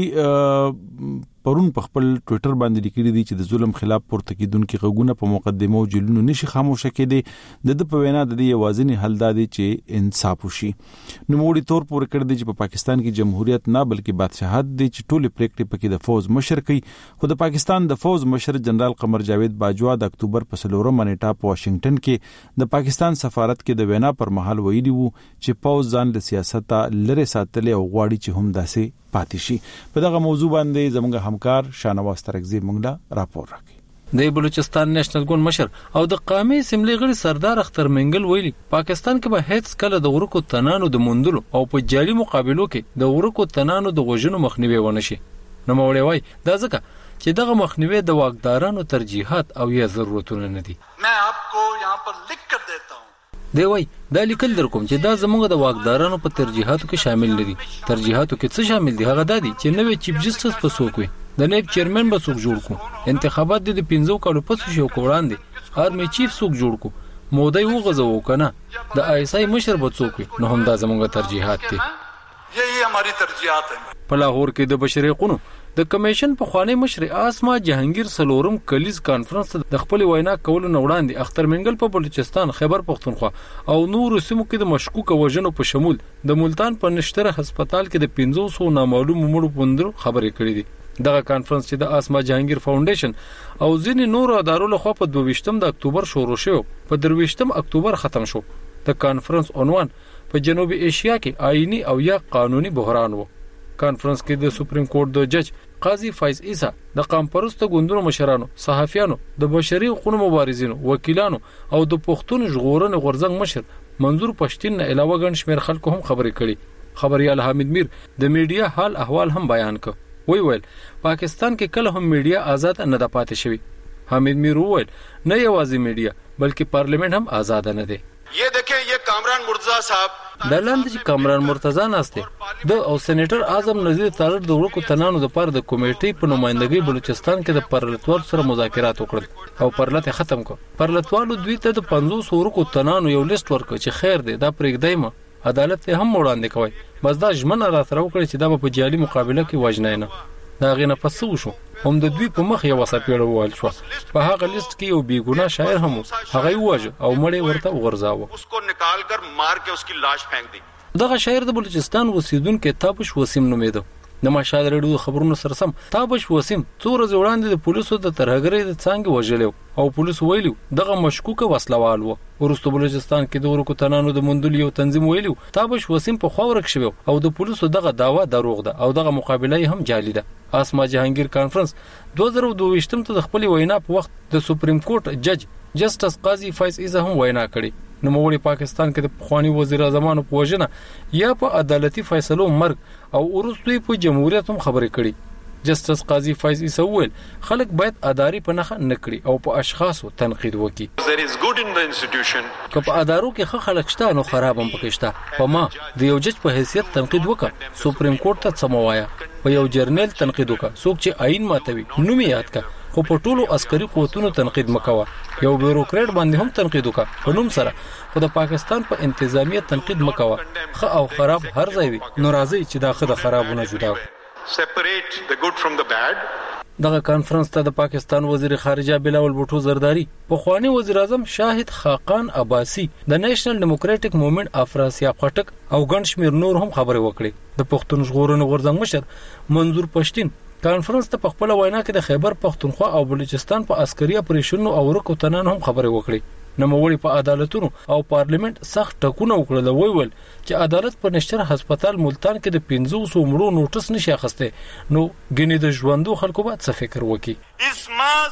نوموړي پرون په خپل ټوئیټر باندې لیکلي دي چې د ظلم خلاف پورته کیدونکو غوونه په مقدمه او جلونو نشي خاموشه کېدي. د په وینا د دې یوازینی حل دی چې انصاف وشي. نوموړي تور پورې کړ دي چې په پاکستان کې جمهوریت نه بلکې بادشاہت دی چې ټول پریکټي پکې د فوج مشر کوي. خو د پاکستان د فوج مشر جنرال قمر جاوید باجوا د اکتوبر په سلورم نیټه په واشنگټن کې د پاکستان سفارت کې د وینا پر مهال ویلي وو چې فوج ځان له سیاست لره ساتلې او غواړي چې هم داسې پاتې شي. په دغه موضوع باندې زموږ همکار شانواز ترکزی مونږ راپور راکړي. د بلوچستان نېشنل ګوند مشر او د قومي اسمبلی غړي سردار اختر منګل ویلي پاکستان کې به هیڅ کله د ورکو تنانو د موندلو او په جالي مقابلو کې د ورکو تنانو د غوژنو مخنیوي ونه شي. نو مولوی وای دا ځکه چې دغه مخنیوي د واکدارانو ترجیحات او یا ضرورتونه نه دي. मैं आपको यहां पर लिख कर देता हूं دی وای دا لیکل در کوم چې دا زموږ د واکدارانو په ترجیحاتو کې شامل نه دي. ترجیحاتو کې څه شامل دي؟ هغه دا دي چې نوې چیف جسټس په څوک وي، د نائب چیرمن به څوک جوړ کو، انتخابات د پنځو کالو پس شو کوړاندې آرمي چیف څوک جوړ کو، مودای وغځو کنه د آی اس آی مشر به څوک وي. نو هم دا زموږ ترجیحات دي. यही हमारी तरजीहात हैं. په لاهور کې د بشري حقوقو د کمیشن په خوانی مشر اسما جهانگیر سلورم کلیز کانفرنس د خپل وینا کولو نه وړاندې اختر منګل په بلوچستان، خیبر پختونخوا او نور سیمو کې د مشکوک وژنو په شمول د ملتان په نشتره هسپتال کې د پنځه سوه نامعلوم مړو پوندرو خبرې کړې دي. دغه کانفرنس چې د اسما جهانگیر فاونډیشن او ځینې نور ادارو له خوا په دویشتم د اکتوبر شروع شو، په درویشتم اکتوبر ختم شو. د کانفرنس عنوان په جنوبي ایشیا کې آئینی او یا قانوني بحران وو. کانفرنس کې د سپریم کورټ د جج قاضي فایز عیسی، د قام پرستو ګوندونو مشرانو، صحافیانو، د بشري حقوقو مبارزینو، وکیلانو او د پښتون ژغورنې غورځنګ مشر منظور پښتین نه علاوه ګڼ شمېر خلکو هم خبرې کړي. خبريال حامد میر د میډیا حال احوال هم بیان کړ. وی ویل پاکستان کې کله هم میډیا آزاد نه ده پاتې شوی. حامد میر ویل نه یوازې میډیا بلکې پارلیمنت هم آزاد نه دی. ये देखें ये कामरान मुर्तजा साहब د لاندې چې کامران مرتضی ناسته د او سېنیټر اعظم نذیر تارړ د ورکو تنانو د پر د کمیټې په نمائندګۍ بلوچستان کې د پرلتوال سره مذاکرات وکړل او پرلت ختم کړ. پرلتوالو دوی ته د پنځوس ورکو تنانو یو لیست ورکړ چې خیر دی دا پرېږدی ما عدالت ته هم وړاندې کوي. بس دا ژمنه را سره وکړي چې دا په جالي مقابله کې وژنای نه. دا غینه پس وشو هم د دوی په مخ یو وسپېړه وویل شو. په هغه لیست کې یو بیګونه شاعر هم هغه وواژه او مړی ورته وغورځاوه. उसको निकाल कर मार के उसकी लाश फेंक दी. دغه شاعر د بلوچستان اوسیدونکو تابش وسیم نومیده. د مشال رډو خبرونو سره سم تابش وسیم څو ورځې وړاندې د پولیسو د ترهګرۍ د څنګه وژلو او پولیس ویلو دغه مشکوکه وسلوال وو. ورسته بلوچستان کې د ورکو تنانو د مندل یو تنظیم ویلو تابش وسیم په خو ورک شوی او د پولیسو دغه داوا دروغ ده او دغه مقابله هم جعلي ده. اسما جهانگیر کانفرنس دوه زره دوه ویشتم ته د خپل وینا په وخت د سپریم کورټ جج جسټس قاضي فایز عیسی هم وینا کړې. نو موږ پاکستان کې د خوانی وزیر اعظم په وژنه یا په عدالتي فیصلو مرګ او ورستوي په جمهوریت هم خبرې کړي. جسټس قاضي فایز عیسی ویل خلک باید اداري په نخ نه کړي او په اشخاصو تنقید وکړي. There is good in the institution. که په ادارو کې ښه خلک شته نو خراب هم پکې شته. په ما د یو جج په حیثیت تنقید وکړه سپریم کورټ ته سموایا. په یو جرنل تنقید وکړه څوک چې آئین ماتوي نوم یاد کړه خو په ټولو عسکري قوتونو تنقید مکوه. یو بیوروکرات باندې هم تنقید وکړه په نوم سره. خو د پاکستان په انتظامیه تنقید مکوه. ښه او خراب هر ځای وي نو راځي چې دا ښه د خرابونه جدا separate the good from the bad. دغه کانفرنس ته د پاکستان وزیر خارجه بلاول بوټو زرداری، پخوانی وزیر اعظم شاهد خاقان عباسی، د نېشنل ډیموکراټک موومېنټ افراسیاب خټک او ګڼ شمېر نور هم خبرې وکړې. د پښتون ژغورنې غورځنګ مشر منظور پښتین کانفرنس ته په خپل وینا کې د خیبر پښتونخوا او بلوچستان په عسکري اپریشنونو او ورکو تنان هم خبرې وکړې. نوموړي په عدالتونو او پارلیمنت سخت ټکونه وکړل. ویل چې عدالت په نشتر هسپتال ملتان کې د پنځه سوه مړو نوټس نشي اخیسته. نو ګینه د ژوندو خلکو باید څه فکر وکړي. اس ماس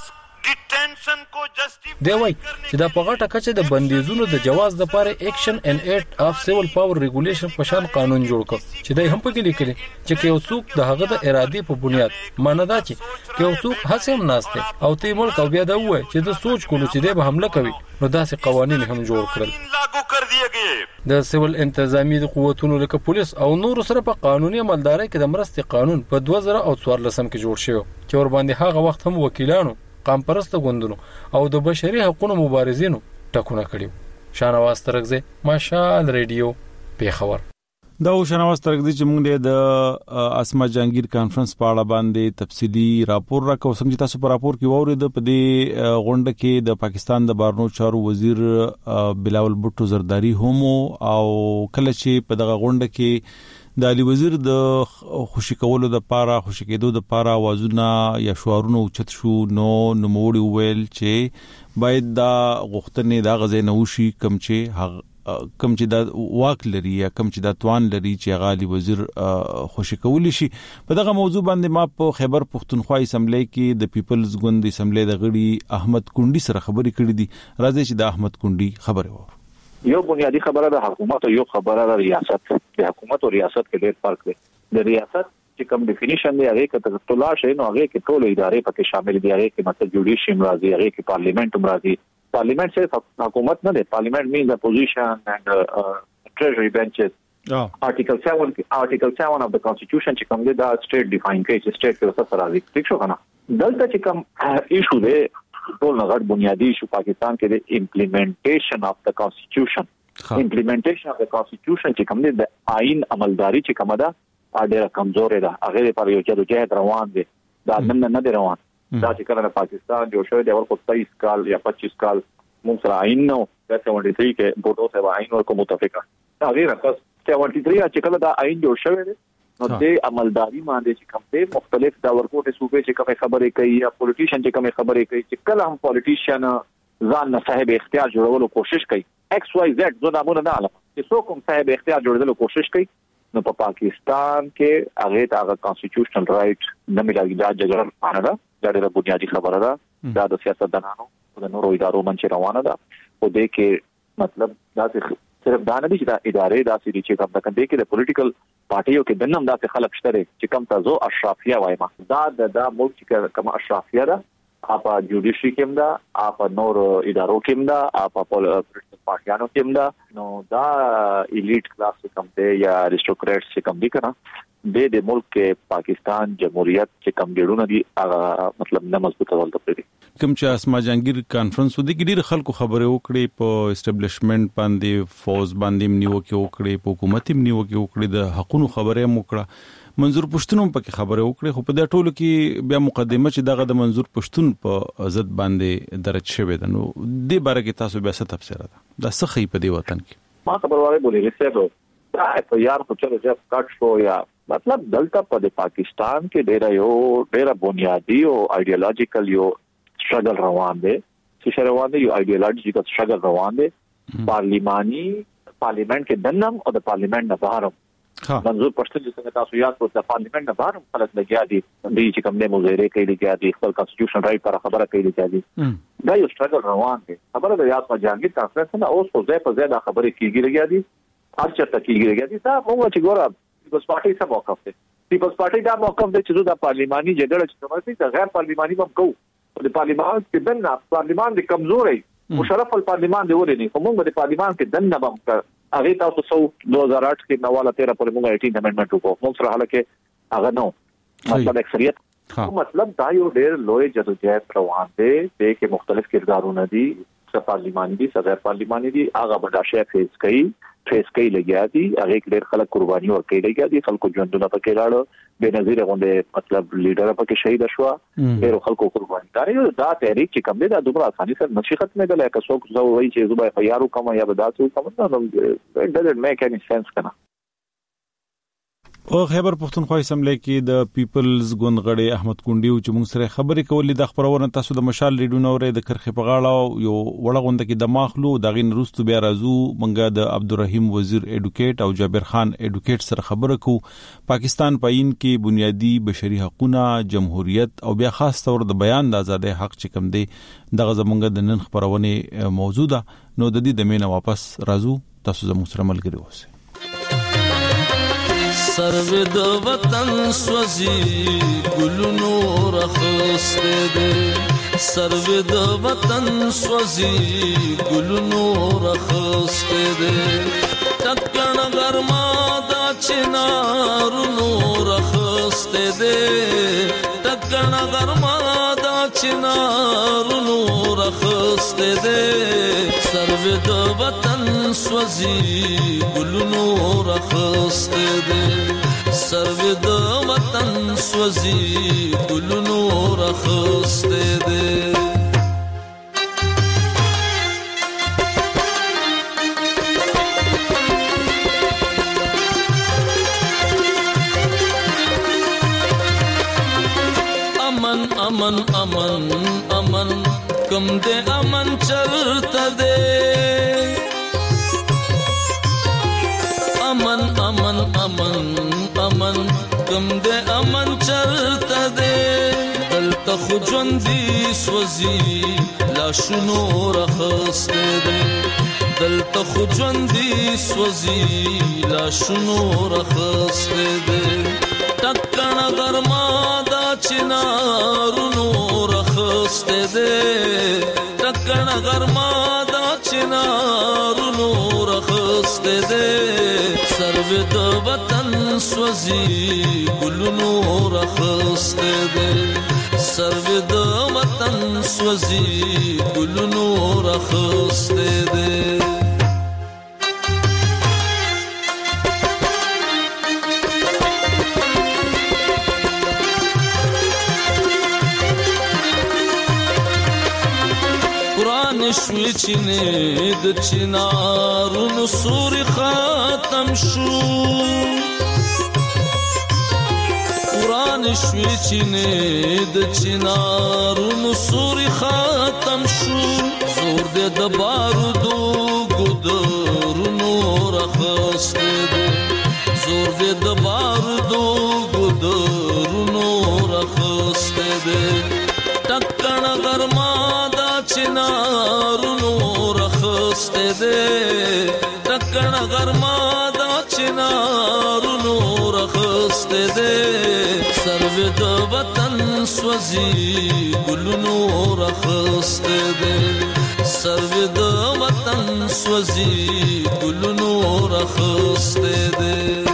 detention को जस्टिफाई دی وای چې دا په غټه کچه د بندیزونو د جواز د لپاره اکشن ان ایکټ اف سیول پاور ریګولیشن په شان قانون جوړ کړ چې دای هم پکې لیکلي چې که یو څوک د هغه د ارادې په بنیاد معنی دا چې که یو څوک هڅه هم ناشته او تی ملک او بیا دا وای چې د سوچ کولو چې دی به حمله کوي نو داسې قوانين هم جوړ کړل लागू कर दिए गए د سیول انتظامی د قوتونو لکه پولیس او نور سره په قانوني عملداري کې د مرستې قانون په دوه زره څوارلس کې جوړ شو چې ور باندې هغه وخت هم وکیلانو قام پرسته غوندونو او د بشري حقوقو مبارزینو ټکونه کړیو شانواز ترغزه ماشال ریډیو پیښور دا شانواز ترغزه چې موږ د اسما جهانگیر کانفرنس په اړه باندې تفصیلی راپور راکو څنګه تاسو په راپور کې وورید په دې غونډه کې د پاکستان د بارنو چارو وزیر بلاول بوټو زرداری هم او کله چې په دغه غونډه کې د علي وزیر د خوشی کولو د پاره خوشی کېدو د پاره आवाजونه یا شعارونه اوچت شو نو نوموړي ویل چې باید دا غوښتنې دا غزې نوشي کم چې کم چې دا واک لري یا کم چې دا توان لري چې علي وزیر خوشی کولی شي په دغه موضوع باندې ما په خیبر پښتونخوا اسمبلی کې د پیپلز ګوند اسمبلی د غړي احمد کونډي سره خبرې کړې دي راځي چې د احمد کونډي خبره وو یو بنیادی خبره د حکومت او یو خبره د ریاست د حکومت او ریاست کې ډېر فرق دی د ریاست چې کوم ډیفینیشن دی هغه کې تطلع شي نو هغه کې ټول ادارې پکې شامل دي هغه کې مثلا جوډیشن راځي هغه کې پارلیمنت هم راځي پارلیمنت صرف حکومت نه دی پارلیمنت مینز د پوزیشن اند ټریجری بنچز آرټیکل سیون آرټیکل سیون اف د کانسټیټیوشن چې کوم دی دا سټیټ ډیفاین کوي چې سټیټ کې څه راځي ٹھیک شو کنه دلته چې کوم ایشو دی ټول نغړ بنیادی شو پاکستان کې د امپلیمنټیشن اف د کانسټیټیوشن امپلیمنټیشن اف د کانسټیټیوشن چې کوم دی د آئین عملداري چې کوم ده ډېر کمزور ده هغه لپاره یو جدوجہد روان دي دا نن نه دی روان دا چې کله پاکستان جوړ شوی دی ورکو تیئیس کال یا پچیس کال موږ سره آئین نو د سیونټي تھری کې بوټو سره آئین ورکو متفقه هغه راکس سیونټي تھری چې کله دا آئین جوړ شوی دی نو د عملداري باندې چې کوم دي مختلف دا ورکوټه صوبې چې کوم خبرې کوي یا پولیټیشن چې کوم خبرې کوي چې کله هم پولیټیشن ځان نه صاحب اختیار جوړولو کوشش کوي ایکس واي زد زو نامونه نه علم چې څوک هم صاحب اختیار جوړولو کوشش کوي نو په پاکستان کې هغه ته کانسټیټیوشنل رائټ نه ملایي دا جګړه معنا ده دا ډېره بنیادی خبره ده دا د سیاستدانانو او د نورو ادارو منځ روانه ده او د کې مطلب دا صرف دا نه دي چې دا ادارې داسې دي چې کوم د کنده کې د پولیټیکل پارټیو کې دنم داسې خلک شته چې کوم تاسو اشرافیه وایم دا د ملک کې کوم اشرافیه ده اپا جوډیشي کې هم ده اپا نور ادارو کې هم ده اپا پولیټیکل پارټیانو کې هم ده نو دا الیټ کلاس کوم دی یا اریسټوکریټس چې کوم دي کنه د د ملک کې پاکستان جمهوریت چې کوم جوړونه دي هغه مطلب نه مضبوطه ولته دي کوم چې اسما جهانگیر کانفرنس ودی کې ډیر خلکو خبره وکړي په اسټابلیشمنت باندې فوز باندې نیو کې وکړي په حکومت نیو کې وکړي د حقونو خبره وکړه منظور پښتون په کې خبره وکړي خو په دې ټولو کې بیا مقدمه چې دغه د منظور پښتون په ضد باندې درج شوی ده نو د باره کې تاسو بیا څه تفسیر ده دا څه خې په دې وطن کې ما خبر واره بولې څه دا په یار خو چې جب کټ شو یا مطلب دلته په پاکستان کې ډېر یو ډېر بنیادی او ایډیالوژیکل یو struggle روان دي چې روان دي یو ایډیالوژیکل struggle روان دي پارلیماني پارلیمنت کې دنم او د پارلیمنت نه بهرم منظور پښتون چې څنګه تاسو یاد کړئ د پارلیمنت نه بهرم خلک لګیا دي د چې کوم نه مظاهره کوي لګیا دي خپل کانسټیټیوشن رائټ پر خبره کوي لګیا دي دا یو struggle روان دي خبره د یاد ما جهانگیر کانفرنس نه اوس په ځای په ځای دا خبره کیږي لګیا دي هر چرته کیږي لګیا دي دا موږ چې ګورم پیپلز پارټي څه موقف دی پیپلز پارټي دا موقف دی چې د پارلیماني جګړه چې کومه چې غیر پارلیماني هم کوو د پارلیمان کې دنه پارلیمان د کمزوري مشرف الپارلیمان دی ولې نه موږ د پارلیمان کې دنه هم هغه تاسو سو دو هزار آٹھ کې نواله تیرہ پورې موږ اٹھارہ امندمنت وکړو موږ سره حالکه هغه نو مطلب اکثریت مطلب دا یو ډېر لوی جدوجہد روان دی د کې مختلف کردارونه دي څه پارلیماني دي څه غیر پارلیماني دي هغه برداشت فیس کوي فیس کوي لګیا دي هغه ډېر خلک قرباني ورکړي لګیا دي خلکو ژوندونه پکې لاړو به نظیر غونډه مطلب لیډر پکې شهید شو ډېر خلکو قرباني داري دا تحریک چې کوم دی دا دومره اساني سره نشي ختمه ده لکه څوک زو وایي چې زوبای خيارو کوم یا بداسو کوم نو ډېر میک اني سنس کنه او خیبر پختونخوا اسمبلی کې د پیپلز ګوند غړي احمد کونډي چې موږ سره خبرې کولې د خبرونه تاسو د مشال ریډیو نورې د کرخې په غاړه یو وړه غونډه کې د ماخلو د غین روستو بیا راځو منګه د عبدالرحیم وزیر ایډوکیټ او جابر خان ایډوکیټ سره خبره کو پاکستان پاین کې بنیادی بشري حقوقونه جمهوریت او بیا خاص طور د بیان د ازادۍ حق چې کوم دی دغه زمونږ د نن خبرونه موجوده نو د دې د مینه واپس راځو تاسو زموږ سره ملګری اوسئ سرو د وطن سوزي ګلونو رخصته دي سرو د وطن سوزي ګلونو رخصته دي ټکن ګرما دا چنارونو رخصته دي ټکن ګرما دا چنارونو رخصته دي سرو د وطن سوزي ګلونو رخصته دي سرو د وطن سوزي ګلونو رخصته دي امن امن امن امن کم دے امن چلتا دے امن امن امن امن کم دے امن چلتا دے دلتا خوجوندی سوزی لاشنو رخصتے دے دلتا خوجوندی سوزی لاشنو رخصتے دے ٹکن گرما دا چنارونو رخصتے دے ٹکن گرما دا چنارونو رخصتے دے سرو د وطن سوزي ګلونو رخصته دي سرو د وطن سوزي ګلونو رخصته دي قرآن شوی چینه د چنارونو سوري ختم شو قرآن شوی چینه د چنارونو سوري ختم شو زور د بارودو ګدرونو رخصته دي زور د بارودو ګدرونو رخصته دي ټکن ګرما دا چنارونو رخصته دي ټکن ګرما دا چنارونو رخصته دي سرو د وطن سوزي ګلونو رخصته دي سرو د وطن سوزي ګلونو رخصته دي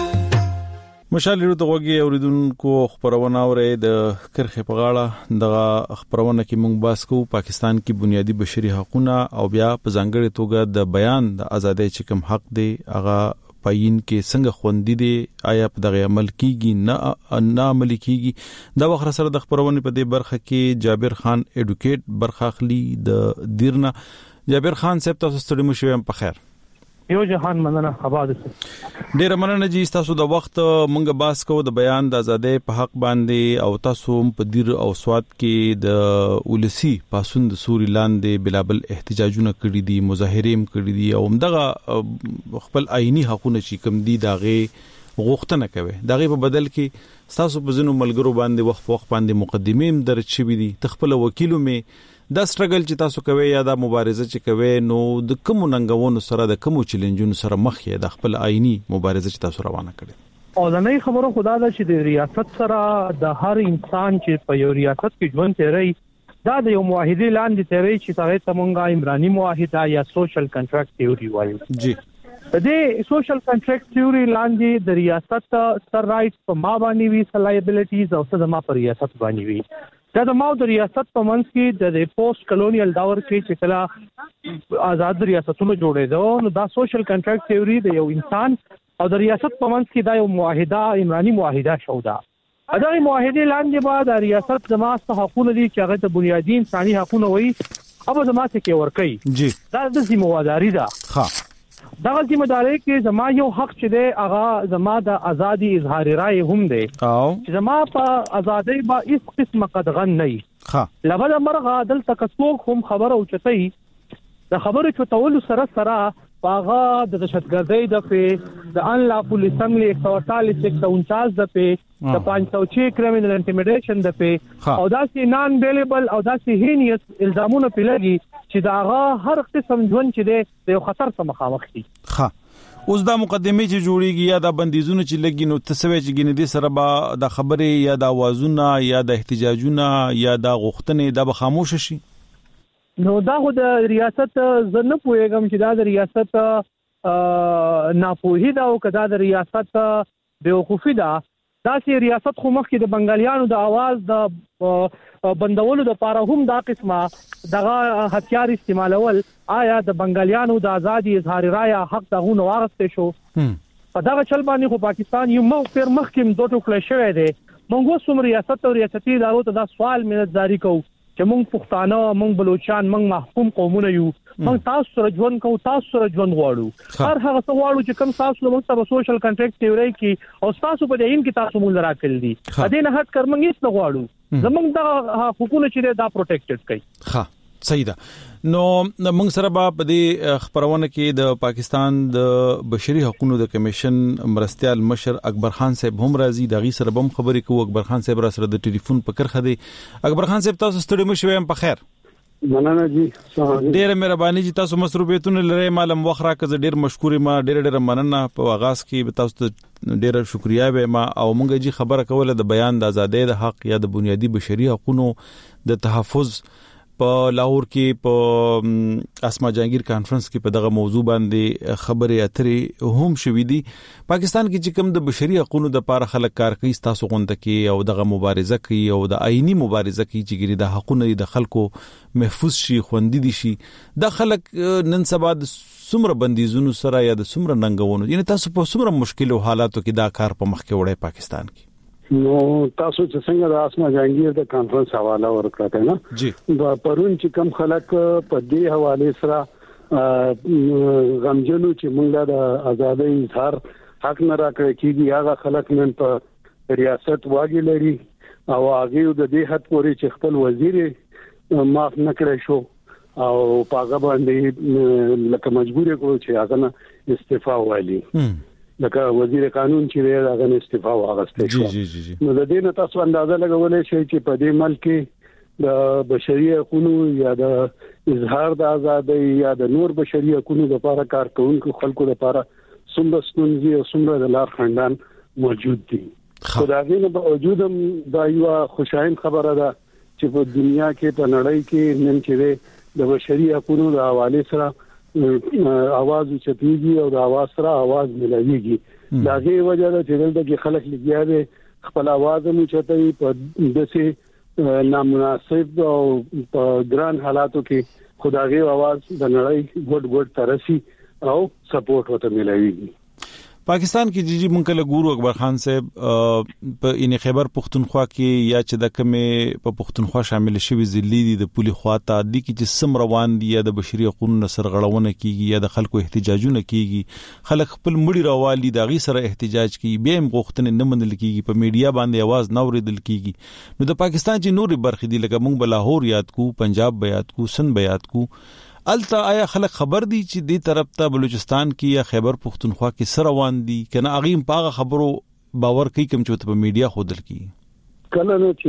مشال ریډیو ته وګورئ اوریدونکو خبرونه اورې د کرخې په غاړه دغه خبرونه کې موږ باس کوو پاکستان کې بنیادی بشري حقوقونه او بیا په ځانګړي توګه د بیان د ازادۍ چې کوم حق دی هغه پاین کې څنګه خوندې دي آیا په دغه عمل کېږي نه نه عمل کېږي دا وخت سره د خبرونه په دې برخه کې جابر خان ایډوکیټ برخه اخلي د دیرنا جابر خان صاحب تاسو ستړي مو شوم په خیر یو جهان مننه آباد ډیر مننه جی تاسو د وخت مونږ باس کوو د بیان د ازادۍ په حق باندې او تاسو په دیر او سواد کې د ولسی پاسون د سوري لاندې بلابل احتجاجونه کړی دي مظاهرې هم کړی دي او دغه خپل آئینی حقوقونه چې کوم دي داغه غوښتنه کوي دغه په بدل کې تاسو په ځینو ملګرو باندې وخت وخت باندې مقدمه هم درج شوی دي تخپل وکیلو می دا سټرګل چې تاسو کوي یا دا مبارزه چې کوي نو د کوم ننګونو سره د کوم چیلنجونو سره مخ یې د خپل آئینی مبارزه چې تاسو روانه کړې او دا نه خبرو خدا دا چې د ریاست سره د هر انسان چې په یو ریاست کې ژوند کوي دا د یو معاهده لاندې تیری چې هغه څنګه عمراني معاهده یا سوشل کنټراکټ تیوري وایي جی د سوشل کنټراکټ تیوري لاندې د ریاست سر رائټس په ما باندې وی سلایبিলিټیز او څه د ما پر ریاست باندې وی دا د ماو د ریاست په منځ کې د پوسټ کلونیل دور کې چې کله آزاد ریاستونو جوړېدو نو دا سوشل کنټراکټ تیوري د یو انسان او د ریاست په منځ کې دا یو معاهده عمراني معاهده شو دا دا معاهده لاندې بعد د ریاست زما حقوقونه دي چې هغه د بنیادی انساني حقوقونه وي او زما څخه ورکي جی دا د ذمہواری ده ها دغه ځمېداري کې زما یو حق چې دی هغه زما د ازادي اظهار رائے هم دی او چې زما په ازادي با هیڅ قسمه قدغن نه وي. ها لبد مرغه دلته کڅوک هم خبره اوچتای د خبرو چوتول سره سره هغه د دهشتګردۍ د په د ان لا پولیس اسمبلی ایک سو اڑتالیس ایک سو انچاس د په د پانچ سو چھ کرمینل انټیمیډیشن د په او داسې نان بیلیبل او داسې هینیس الزامونه پیلږي چې داغه هر قسم ژوند چې دی د خطر سره مخامخ دي. ها اوس دا مقدمه چې جوړیږي یا دا بندیزونه چې لګي نو تسوي چې ګینې دي سره به د خبرې یا د اوازونه یا د احتجاجونه یا د غوښتنې د خاموش شي. نو دا خو د ریاست زنه پوهیږم چې دا د ریاست ناپوهی دا او کدا د ریاست بیوقوفی دا داسې ریاست خو مخکې د بنگالیانو د आवाज د بندولو د پاره هم دا قسمه دغه هتیار استعمالول آیا د بنگالیانو د ازادي اظهار رائے حق دغه نو واغسته شو په دغه چل باندې خو پاکستان یو مو پر مخکې دوه ټوکل شوی دی. موږ سم ریاست او ریاستي ادارو ته دا سوال مینت جاری کوو چې موږ پښتانه موږ بلوچستان موږ محکوم قومونه یو موږ تاسو سره ژوند کوو تاسو سره ژوند غواړو هر هغه څه غواړو چې کوم تاسو موږ سره سوشل کنټریکټ تیوري کې او تاسو په دې ان کې تاسو موږ راکړل دي ا دې نه هټ کر موږ هیڅ نه غواړو زموږ د حقوقو چې دا پروټیکټډ کړي. ها صحیح ده. نو موږ سره په دې خبرونه کې د پاکستان د بشري حقوقو د کمیشن مرستيال مشر اکبر خان صاحب هم راځي د غي سره بم خبرې کوو. اکبر خان صاحب را سره د ټلیفون په کرخه دی. اکبر خان صاحب تاسو ستړي مشوي هم په خیر. مننه جی ډېر مهرباني جی تاسو مصروفیتونه لري مالم وخره که ډېر مشکور ما ډېر ډېر مننه په آغاز کې تاسو ته ډېر شکریا به ما او مونږ جی خبره کوله د بیان د ازادۍ د حق یا د بنیادی بشري حقوقو د تحفظ په لاهور کې په اسما جهانگیر کانفرنس کې په دغه موضوع باندې خبرې اترې هم شوې دي. پاکستان کې چې کوم د بشري حقوقو د لپاره خلک کار کوي تاسو غونډه کې او دغه مبارزه کوي او د آئینی مبارزه کوي چې ګری د حقوقو د خلکو محفوظ شي خوندي دي شي د خلک نن سبا د څومره بندیزونو سره یا د څومره ننګونو یعنی تاسو په څومره مشکلو حالاتو کې دا کار په مخ کې وړي پاکستان کې. نو تاسو چې څنګه د اسما جهانگیر د کانفرنس حواله ورکړه نه جی د پرون چې کم خلک په دې حواله سره غمجنو چې موږ د ازادۍ اظهار حق نه راکړی کیږي هغه خلک نن په ریاست واګي لري او هغه د دې حد پورې چې خپل وزیر معاف نه کړی شو او پاګه باندې لکه مجبور کړو چې هغه نه استعفا وایي لکه وزیر قانون چې هغه استعفا واغسته شو. جی جی جی نو د دې نه تاسو اندازه لګولای شئ چې په دې ملک کې د بشري حقوقو یا د اظهار د ازادۍ یا د نور بشري حقوقو لپاره کارکونکو خلکو لپاره څومره ستونزې او څومره د لار خندان موجود دي. خدای دې په وجود هم دا یو خوشاین خبره ده چې په دنیا کې په نړۍ کې نن چې د بشري حقوقو د حواله سره आवाज چتیږي او د आवाज سره आवाज ملایږي. دا غي وجه ده چې دلته خلک لګیا دي خپل आवाज مو چتای په دسه نامناسب او په ګران حالاتو کې خدایي आवाज د نړۍ ګډ ګډ ترسي او سپورټ وته ملایږي. پاکستان کې جی مونږ له ګورو اکبر خان صاحب په ان خیبر پختونخوا کې یا چې د کمې په پختونخوا شامل شوی ضلع دي د پولی خواته دي کې چې سم روان دي یا د بشري حقوقو نصر غړونه کیږي یا د خلکو احتجاجونه کیږي خلک خپل مړي راوالي د غي سره احتجاج کوي به هم غوښتنه نه منل کیږي په میډیا باندې आवाज نه اوریدل کیږي. نو د پاکستان چې نور برخې دي لکه مونږ بلاهور یاد کو پنجاب بیات کو سند بیات کو التا آیا خلک خبر دي چې دې طرف ته بلوچستان کې یا خیبر پختونخوا کې سره روان دي کنه اغیم پاغه خبرو باور کوي کوم چې په میډیا خودل کی کله نو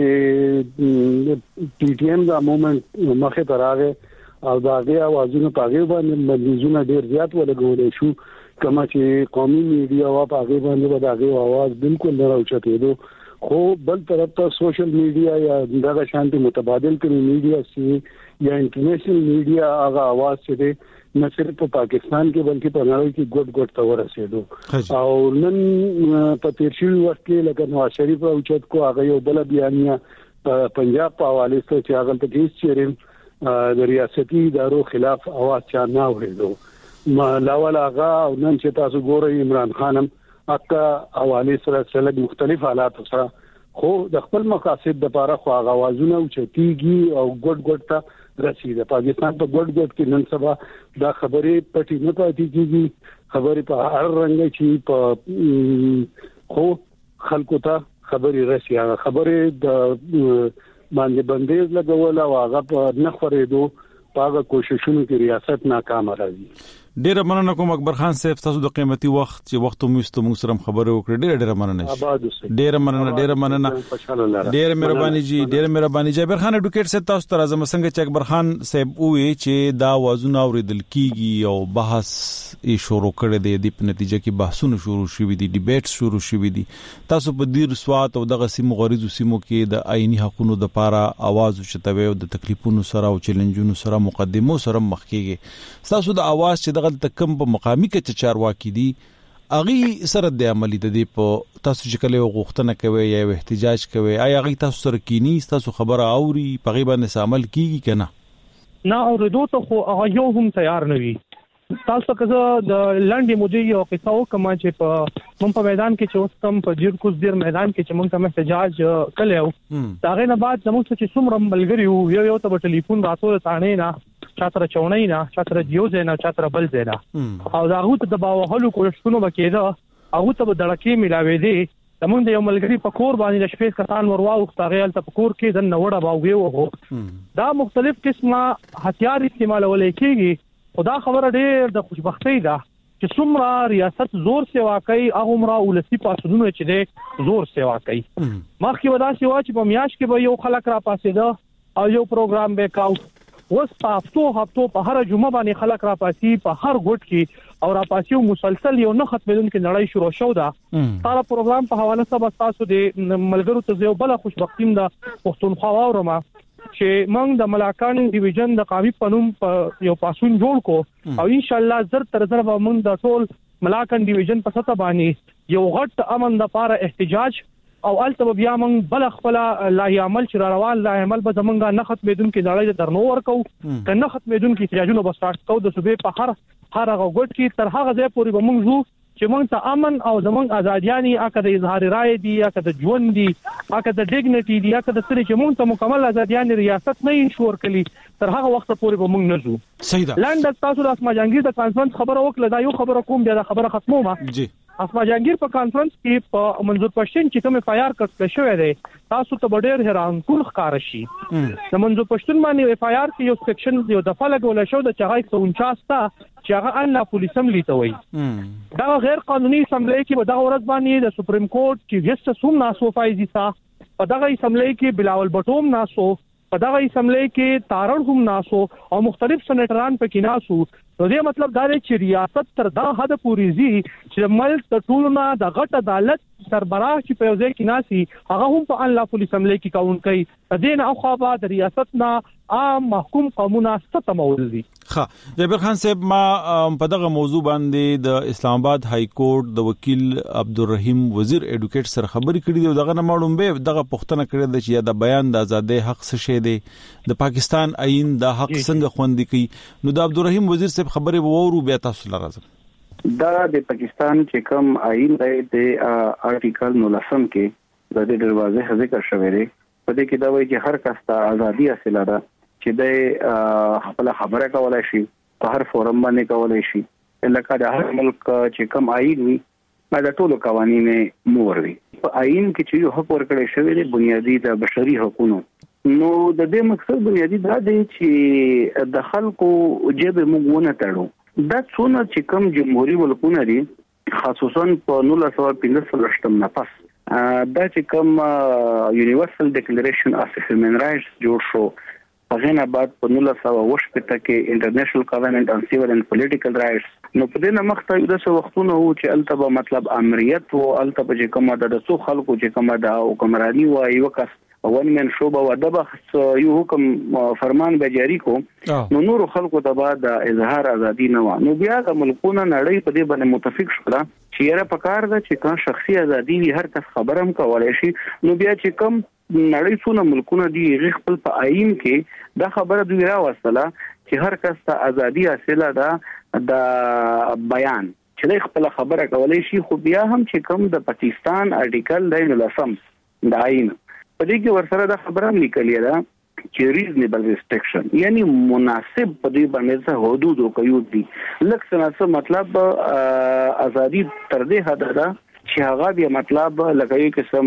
چې پی ټی ایم دا مومنت مخه تراغه او دا غي اوازونه پاغه باندې مليزونه ډیر زیات ولګول شو کما چې قومي میډیا وا پاغه باندې دا غي आवाज بالکل نه راوچته دي خو بل طرف ته سوشل میډیا یا دغه شانتي متبادل کړي میډیا سي یا انټرنیشنل میډیا هغه आवाज چې نه صرف په پاکستان کې بلکې په نړۍ کې ګډ ګډ تور رسیدو او نن په تیر شوی وخت کې لکه نواز شریف او چت کو هغه یو بل بیانیه په پنجاب په حواله سره چې هغه ته هیڅ چیرې د ریاستي ادارو خلاف आवाज چا نه اوریدو ما لاول هغه نن چې تاسو ګورئ عمران خانم اکا حواله سره سره مختلف حالات سره خو د خپل مقاصد لپاره خو غوازونه او چتیږي او ګډ ګډ ته رسیده. پاکستان په ګډ ګډ کې نن سبا دا خبرې پټې نه پاتې کیږي، خبرې په هر رنګ چې په خو خلکو ته خبرې رسي. هغه خبرې د باندې بندیز لګول او هغه په نخورېدو په هغه کوششونو کې ریاست ناکام راځي. ډیر مننه کوم اکبر خان صاحب، تاسو د قیمتي وخت چې وخت مو است موږ سره خبرې وکړې، ډیر ډیر مننه. آباد اوسئ. ډیر مننه ډیر مننه ډیر مهرباني جی ډیر مهرباني. جابر خان اډوکیټ صاحب تاسو ته راځم څنګه چې اکبر خان صاحب وې چې دا وازونه اوریدل کیږي او بحث یې شروع کړی دی، د په نتیجه کې بحثونه شروع شوي دي، ډیبیټ شروع شوي دي. تاسو په ډیر سوات او دغه سیمو غریزو سیمو کې د آئینی حقوقو د لپاره आवाज وشتوي او د تکلیفونو سره او چیلنجونو سره مقدمو سره مخ کیږي. تاسو د आवाज چې دغه تکم په مقامی کې چارواکي دي اغي سره د عملی د دې په تاسو چې کله غوښتنه کوي یا احتجاج کوي، آیا اغي تاسو سره کینی تاسو خبره اوري په غیبه نه عمل کیږي کنه؟ نه اوریدو ته خو هغه یو هم تیار نه وي. تاسو که د لنډي مودې یو قصه وکم چې په مون په میدان کې چې اوس کم په جیر کوز دیر میدان کې چې مونږ ته احتجاج کړو، دا غي نه بعد زموږ چې څومره ملګری یو یو ته په ټلیفون راتو تانه نه چاتره چونای نه چاتره دیوز نه چاتره بل زینا او دا هغه ته د باوهلو کوششونه وکړه، هغه ته د دړکې ملاوي دي. زمونږ د یو ملګری په کور باندې د شپې کسان ورواو ختاغیل ته په کور کې د نوړه باوږي وو. دا مختلف قسمه هتیار استعمالول کېږي. خدا خبره ډېر د خوشبختۍ ده چې څومره ریاست زور سیوا کوي، هغه عمره ولسی پاسونو چې ده زور سیوا کوي. مخکې ودا سیوا چې په میاش کې به یو خلک را پاسې ده او یو پروګرام به کاو. وس په هفتو هفتو په هر جمعه باندې خلک را پاسي په هر ګډ کې او را پاسي مسلسل یو نه ختمېدونکې نړۍ شروع شو ده. تاسو پروګرام په حواله سره تاسو د ملګرو ته یو بل خوشبختیم ده پښتونخوا واورم چې موږ د ملاکان ډیویژن د قامی پنوم په یو پاسون جوړ کو او ان شاء الله زر تر زر به موږ د ټول ملاکان ډیویژن په سطح باندې یو غټ امن د لپاره احتجاج او الته بیا موږ بل خپل لایحه عمل چې روان لایحه عمل به زمونږه نه ختمېدونکې نړۍ د درنو ورکو کنه ختمېدونکې احتجاجونه به سٹارټ کو د صوبې په هر هر غوټ کې تر هغه ځای پورې به موږ زو چې موږ ته امن او زمونږ ازادياني اکه د اظهار رائے دي اکه د ژوند دي اکه د ډیګنټي دي اکه د سړي چې موږ ته مکمل ازادياني ریاست نه انشور کړي تر هغه وخت پورې به موږ نه زو. صحیح ده. لاندې تاسو د اسما جهانگیر د کانفرنس خبره وکړه، دا یو خبره کوم بیا د خبره ختمومه. جی اسما جهانگیر په کانفرنس کې په منظور پښتون چې کوم فایار کړل شوی دی تاسو ته ډېر حیران کول ښکار شي. د منظور پښتون باندې فایار کې یو سیکشن یو دفعه لګول شو د چغای څو انچاس تا چې هغه ان پولیسم لیته وي. دا غیر قانوني اسمبلی کې په دغه ورځ باندې د سپریم کورټ چیف جسټس هم ناسو فایزي تا په دغه اسمبلی کې بلاول بټوم ناسو په دغه اسمبلی کې تارړ هم ناسو او مختلف سېنیټران پکې ناسو. نو دې مطلب دا دی چې ریاست تر دا حد پورې زی چې ملک د ټولو نه د غټ عدالت سربراہ چې په ځای کې ناسي هغه هم په ان لا پولیس اسمبلی کې کاون کوي. دین او خوا د ریاست نه عام محکوم قانونا ستمول دي. ښه جابر خان صاحب، ما په دغه موضوع باندې د اسلام آباد های کورټ د وکیل عبدالرحیم وزیر اډوکیټ سره خبرې کړې دي. دغه نه معلوم به دغه پښتنه کړې ده چې د بیان د ازادۍ حق څه شی دی، د پاکستان آئین د حق څنګه خوندي کوي. نو د عبدالرحیم وزیر صاحب خبرې وورو بیا تاسو لرازم. دا د پاکستان چې کوم آئین دی د آرټیکل نولسم کې د دې دروازه ذکر شوی دی. په دې کې دا وایي چې هر کس ته ازادي حاصله ده چې د خپل خبره کولای شي په هر فورم باندې کولای شي، لکه د هر ملک چې کوم آئین وي دا ټول قوانين مور وي. په آئین کې چې یو حق ورکړی شوی دی بنیادی د بشري حقوقو، نو د دې مقصد بنیادی دا دی چې د خلکو جيب موږ ونه تړو. دا څونه چې کوم جمهوریت ملکونه دي خصوصا په نولس سوه پنځه څلوېښتم نه پس دا چې کوم یونیورسل ډیکلریشن اف هیومن رائټس جوړ شو، هغه نه بعد په نولس سوه اووه شپږ کې انټرنیشنل کووننټ ان سیویل اند پولیټیکل رائټس. نو په دې نه مخته د څو وختونو وو چې التبه مطلب امریت او التبه چې کومه د څو خلکو چې کومه د حکمرانی وای وکړ ون من شوبه و د بخص یو حکم فرمان به جاری کو، نو نور خلکو ته بعد اظهار ازادي نه و. نو بیا د ملکونو نړۍ په دې باندې متفق شول چې یره پکار ده چې کان شخصي ازادي وي، هر کس خبرم کولای شي. نو بیا چې کوم نړۍ څونه ملکونه دي خپل په آئین کې دا خبره دوی راوستله چې هر کس ته ازادي حاصله ده د بیان چې خپل خبره کولای شي. خو بیا هم چې کوم د پاکستان آرټیکل د نولسم د آئین په دې کې ورسره د خبره لیکلې ده چې ریزنیبل ریسټریکشن یعنی مناسب په دې باندې حدود او قیود دي لکه څه مطلب ازادي تر دې حد ده چې هغه بیا مطلب لکه یو قسم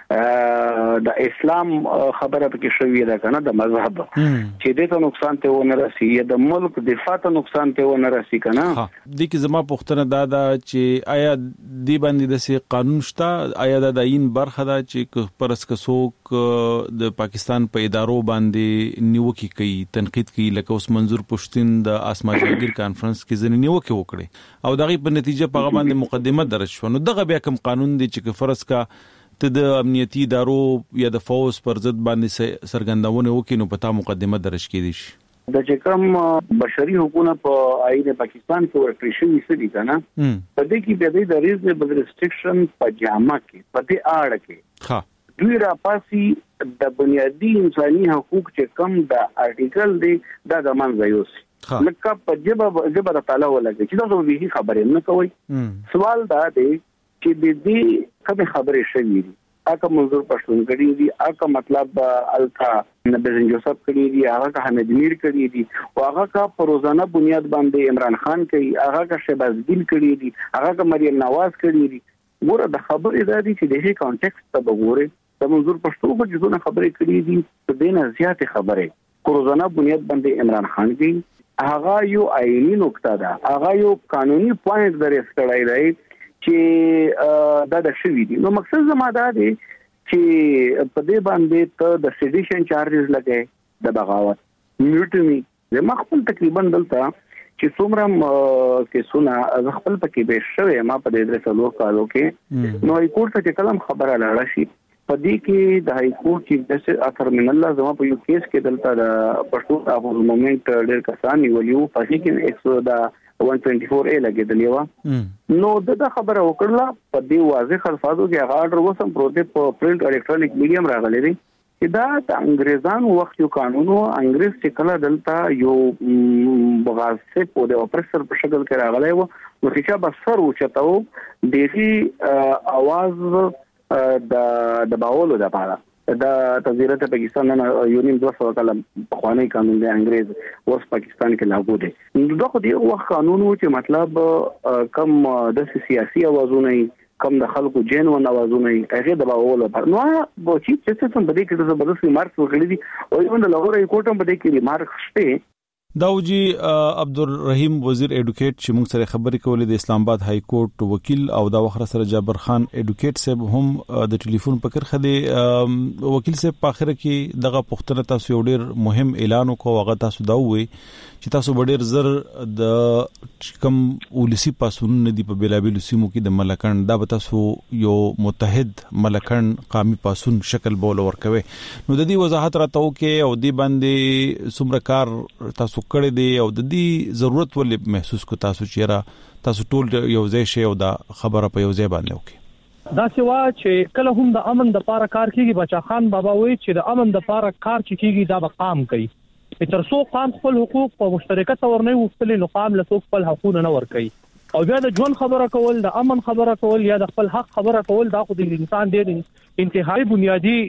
د اسلام خبره پکې شوې ده کنه د مذهب چې دې ته نقصان ته ونه رسي یا د ملک دفاع ته نقصان ته ونه رسي کنه ها د کی زما پوښتنه دا ده چې آیا دی باندې د سي قانون شته آیا د داین برخه ده چې پرس کڅوک د پاکستان په ادارو باندې نیوکي کوي تنقید کوي لکه اوس منظور پښتين د اسما جهانگیر کانفرنس کې ځنې نیوکي وکړي او دغه په نتیجه په باندې مقدمه درج شو نو دغه بیا کوم قانون دی چې فرض کا ته د امنیتي ادارو یا د فوز پر ضد باندې سرګندونه وکړي نو پتا مقدمه درج کړي شي د چې کوم بشري حقوقونه په آئین پاکستان کې ورکړل شوی سړي کنه په دې کې به د ریزنیبل ریسټریکشن په جامه کې په دې اړه کې ها دوی را پاسي د بنیادی انساني حقوق چې کوم د ارټیکل دی دا د منځ یوسي لکه په جبه جبه تعالی ولګي چې دا به خبرې نه کوي سوال دا دی چې د دې کوم خبرې شوې دي اګه منظور پښتون کړي دي اګه مطلب الکا نبزن جوسف کړي دي هغه حمید میر کړي دي او هغه کا په روزانه بنیاد باندې عمران خان کوي هغه کا شهباز ګل کړي دي هغه کا مریم نواز کړي دي ګوره د خبرې دا دي چې د هي کانټیکست ته وګوره د منظور پښتون په جزونه خبرې کړي دي په دې نه زیات خبرې په روزانه بنیاد باندې عمران خان کوي هغه یو آئینی نقطه ده هغه یو قانوني پوینټ درې ستړی دی چې دا د شوی دي نو مقصد زما دا دی چې په دې باندې ته د سیډیشن چارجز لګي د بغاوت میوټنی زما خپل تقریبا دلته چې څومره کې سونه خپل پکې به شوی ما په دې درسلو کالو کې نو هی کورټ ته کلم خبره لاړه شي په دې کې د هی کورټ چیف جسټس اثر من الله زما په یو کیس کې دلته د پښتون افغان موومېنت ډېر کسان ویلو په دې کې ایک سو دا one twenty-four A لګیدلی و نو دا خبره وکړه په دې واضح الفاظو کې هغه اورډر وسم پروت په پرنٹ الکترونیک میډیم راغلی دی چې دا د انګريزانو وخت یو قانون او انګريز چې کله دلته یو بغاوت په د اپریسر په شکل کې راغلی و نو چې بسر و چتاو دغه आवाज د د باولو د پاره دا تذیرت پاکستان نه یونیم دوه سوه کلم خوانی قانون دی انګريز اوس پاکستان کې لاګو دی نو دا خو دی وخت قانون و چې مطلب کم د سیاسي اوازونه کم د خلکو جن و نوازونه هغه د باولو پر نو به چې څه څه بده کې د زبردست ریمارکس وکړي دي او یو د لاهور کوټم بده کې ریمارکس شته داوجی عبدالرحیم وزیر ایډوکیټ چې موږ سره خبرې کولې د اسلام آباد های کورټ وکیل او دا وخت سره جابر خان ایډوکیټ صاحب هم د ټلیفون په کرخه دی وکیل صاحب په اخر کې دغه پښتنه تاسو یو ډیر مهم اعلان وکړو هغه تاسو دا وې چې تاسو ډیر زر د کم ولسی پاسون دی په بلابل سیمو کې د ملکن دا به تاسو یو متحد ملکن قومي پاسون شکل بول ورکوي نو د دې وضاحت راته وکي او دی باندې څومره کار تاسو کړی دی او د دې ضرورت ولې محسوس کو تاسو چیرې تاسو ټول یو ځای شی او دا خبره په یو ځای باندې وکي دا سوا چې کله هم د امن د پاره کار کیږي بچا خان بابا وایي چې د امن د پاره کار چې کیږي دا به قام کوي تر څو قام خپل حقوق په مشترکه تور نه وستل نو قام له څوک خپل حقوق نه ور کوي او بیا د ژوند خبره کول د امن خبره کول یا د خپل حق خبره کول دا خو د انسان ډېر انتهایی بنیادی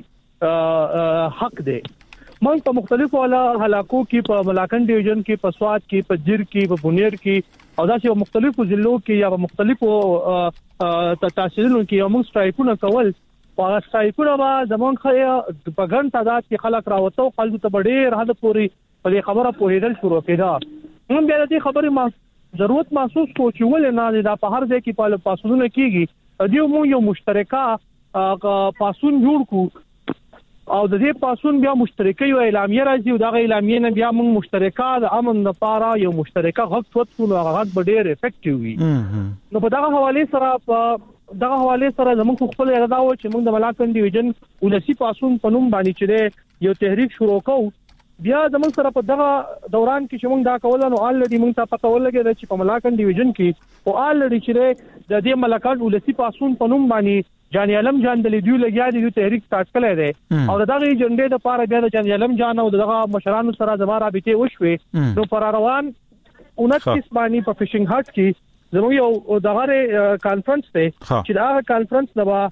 حق دی موږ په مختلفو علاقو کې په ملاکن ډیویژن کې په سواد کې په جیر کې په بونیر کې او داسې مختلفو ضلعو کې یا په مختلفو تحصیلونو کې موږ سټرایکونه کول په سټرایکونو باندې زمونږ خې په ګڼ تعداد کې خلک راوته او خلکو ته ډېر حد پورې په دې خبره پوهېدل شروع کړه موږ بیا دې خبرې ما ضرورت محسوس کوو چې ولې نه دا په هر ځای کې په پاسونو کېږي دیو موږ یو مشترکه پاسون جوړ کو او د دې پاسون بیا مشترکه یو اعلامیه راځي او دا اعلامیه نه بیا موږ مشترکه د امن لپاره یو مشترکه غږ وټکو نو هغه به ډېر افیکټیو وي نو په دا حواله سره په دا حواله سره زموږ خپل اراده و چې موږ د ملاکن ډیویژن ولسی پاسون په نوم باندې چې یو تحریک شروع کوو بیا زموږ سره په دغه دوران کې چې موږ دا کول نو الریډي موږ ته پته ولګی چې په ملاکن ډیویژن کې او الریډي چې د دې ملاکن ولسی پاسون په نوم باندې جان علم جان د لیدو لګیا دي تحریک سٹارټ کړی دی او دغه ایجنډې د پاره بیا د جان علم جان او دغه مشرانو سره زما رابطه وشوي نو پر روان انتیس باندې په فشینګ هټ کې زموږ یو دغه کانفرنس دی چې دا کانفرنس نو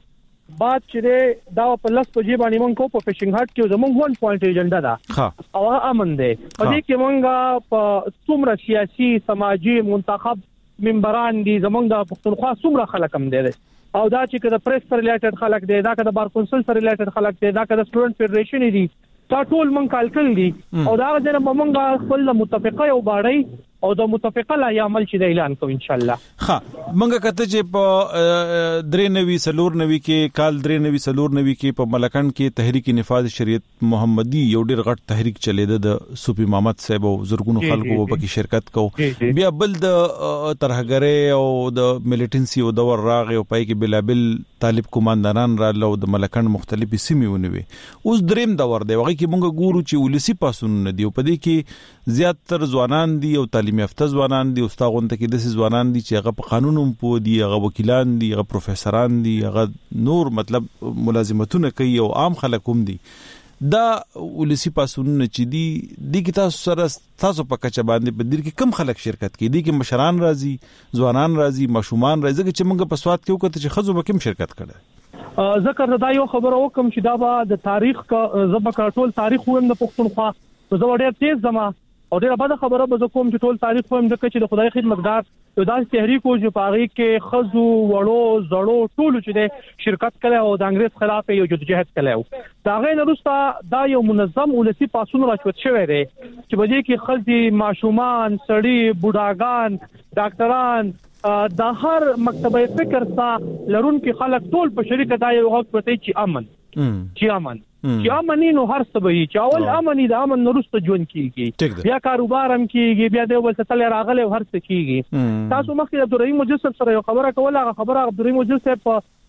بعد چې دا په لاس په جیب باندې مونږ کو په فشینګ هټ کې زموږ ون پوینټ ایجنډا ده او هغه امن دی په دې کې مونږ په څومره سیاسي سماجی منتخب ممبران دي زموږ د پښتونخوا څومره خلک هم دي او دا چې د پریس سره ریلیټډ خلک دي دا که د بار کونسل سره ریلیټډ خلک دي دا که د سټوډنټ فدریشن دي دا ټول مونږ کالکل دي او دا غوډه مونږ خپل متفقه یو باړی او د متفقه لا عمل چې د اعلان کوو ان شاء الله. ها منګه کته چې په درې نوي سلور نوي کې کال درې نوي سلور نوي کې په ملکن کې تحریک نفاذ شریعت محمدي یو ډیر غټ تحریک چلیده د صوفي محمد صاحب او زرګونو خلکو په کې شرکت کو بیا بل د ترهګری او د ملیټنسي او د ور راغ او پای کې بلابل طالب کمانډران را لو د ملکن مختلفي سیمې ونوي اوس دریم دا ور دی وغه کې مونږ ګورو چې ولسی پاسون دی په دې کې زیات تر ځوانان دي او تعلیم یافته ځوانان دي او استاغون ته کې د ځوانان دي چې هغه په قانونوم پوه دي هغه وکیلان دي هغه پروفیسوران دي هغه نور مطلب ملازمتونه کوي او عام خلک هم دي دا ولسی پاسونه چې دي د کی تاسو سره تاسو په کچه باندې په دې کې کم خلک شرکت کوي دي کې مشران راځي ځوانان راځي ماشومان راځي چې موږ په سواد کې وکړو چې خزو به کم شرکت کړي ذکر دا یو خبره وکم چې دا به د تاریخ کا زبکه ټول تاریخ ویم د پښتونخوا زه ډېر تیز زما او ډیره بده خبره به کوم چې ټول تاریخ هم د کچې د خدای خدمتګار یو داسې تحریک او چې پاغي کې خزو وړو زړو ټول چې د شرکت کړي او د انګريز خلاف یو جدوجہد کړي دا غي نرستا دا یو منظم ولسی پاسونه راچوت شوی دی چې بده کې خلدي ماشومان سړي بوډاګان ډاکټران د هر مکتبه فکر ته لرون کې خلک ټول په شریکه دا یو حق پته چې امن چې امن چې امني نو هر څه به چې اول امني د امن نورسته ژوند کیږي بیا کاروبار هم کیږي بیا د ول ستل راغله هر څه کیږي تاسو مخکې عبدالرحیم مجسد سره یو خبره کوله هغه خبره عبدالرحیم مجسد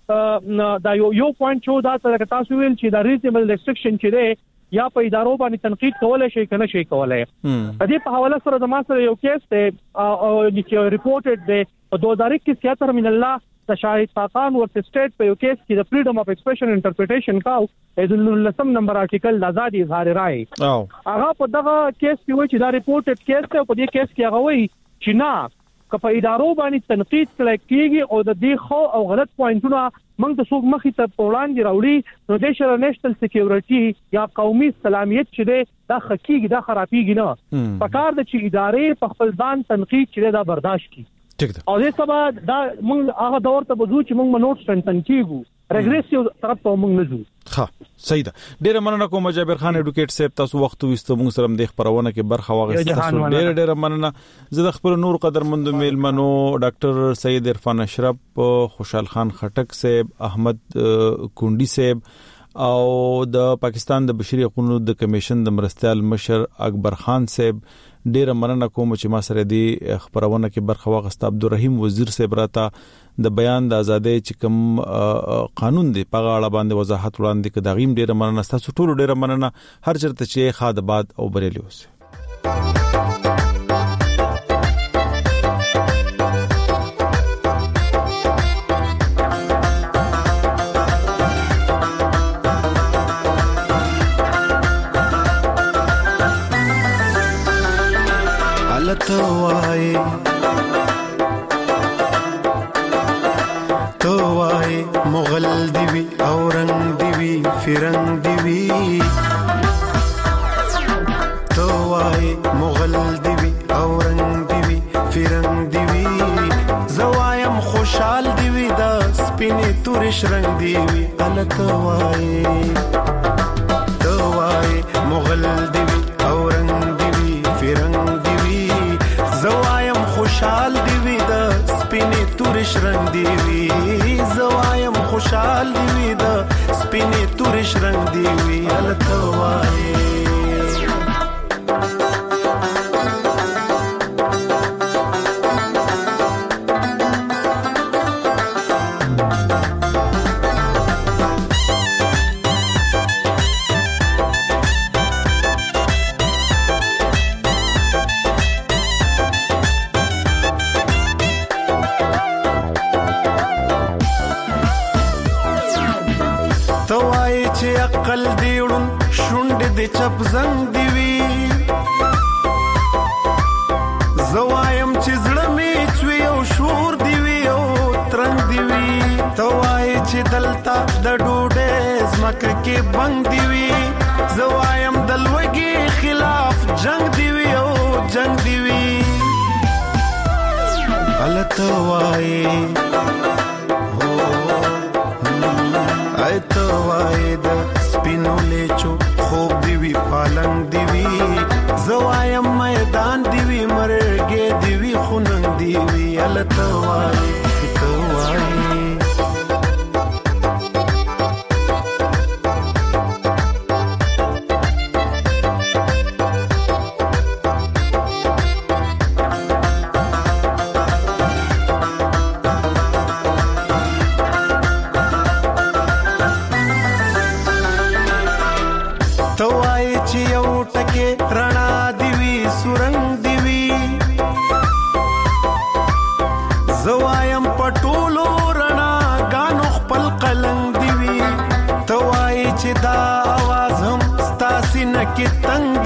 په دا یو یو پوینټ شو دا سره تاسو ویل چې دا ریزنبل ریسټریکشن چې دی یا په ادارو باندې تنقید کولای شي کنه شي کولای د دې په حواله سره د ما سره یو کیس دی او چې ریپورټډ دی په دوه هزار اکیس کې تر من الله د شاهد خاقان ورته سټیټ په یو کیس کې د فریډم اف ایکسپریشن انټرپریټیشن کاو د لسم نمبر آرټیکل د آزادي اظهار رائے او هغه په دغه کیس کې وایي چې دا ریپورټډ کیس ته په دې کیس کې هغه وایي چې نه که په ادارو باندې تنقید کړي او د دې خو او غلط پوینټونه موږ د څوک مخې ته وړاندې راوړي نو د شر نېشنل سکیورټي یا قومي سلامت چې دا حقيقي دا خرابيږي نه پکار د چې ادارې په خپل ځان تنقید چې دا برداشت کړي او دې سبا دا موږ هغه دور ته بزو چې موږ منوټ سنټن کیږو ریګریسیو طرف ته موږ نه ځو ها صحیح ده ډیره مننه کوم جابر خان اډوکیټ صاحب تاسو وخت وستو موږ سره د خبرونه کې برخه واغسته تاسو ډیره ډیره مننه زه د خپل نور قدرمند میلمنو ډاکټر سید عرفان اشرف خوشحال خان خټک صاحب احمد کونډي صاحب او د پاکستان د بشري حقوقو د کمیشن د مرستيال مشر اکبر خان صاحب ډیره مننه کوم چې ما سره دی خبرونه کې برخه واغسته عبدالرحیم وزیر صاحب راته د بیان د ازادۍ چې کوم قانون دی په اړه باندې وضاحت وړاندې کړه دغیم ډیره مننه تاسو ټول ډیره مننه هر چرته چې خاد باد او بریلی اوسه تو آئے تو آئے مغل دیوی اورنگ دیوی فرنگ دیوی تو آئے مغل دیوی اورنگ دیوی فرنگ دیوی زوایم خوشحال دیوی دا سپینی تورش رنگ دیوی التو آئے تو آئے مغل دیوی اورنگ دیوی فرنگ زوایم خوشحال دیوی دا سپینی تورش رنگ دیوی زوایم خوشحال دیوی دا سپینی تورش رنگ دیوی التوائی عقل دیړون شونډ د چپ زنګ دیوی زوایم چې زړه می چوي او شور دیوی او ترنګ دیوی توای چې دلتا د کې بنګ دی وی زوایم د لوګي خلاف جنگ دی وی او جنگ دی وی الته وای هو ایت وای د سپینو لیچو خوب دی وی پالنګ دی وی زوایم میدان دی وی مرګ دی وی خوننګ دی وی الته وای تو وای چې دا आवाज هم ستاسو نه کې تنگ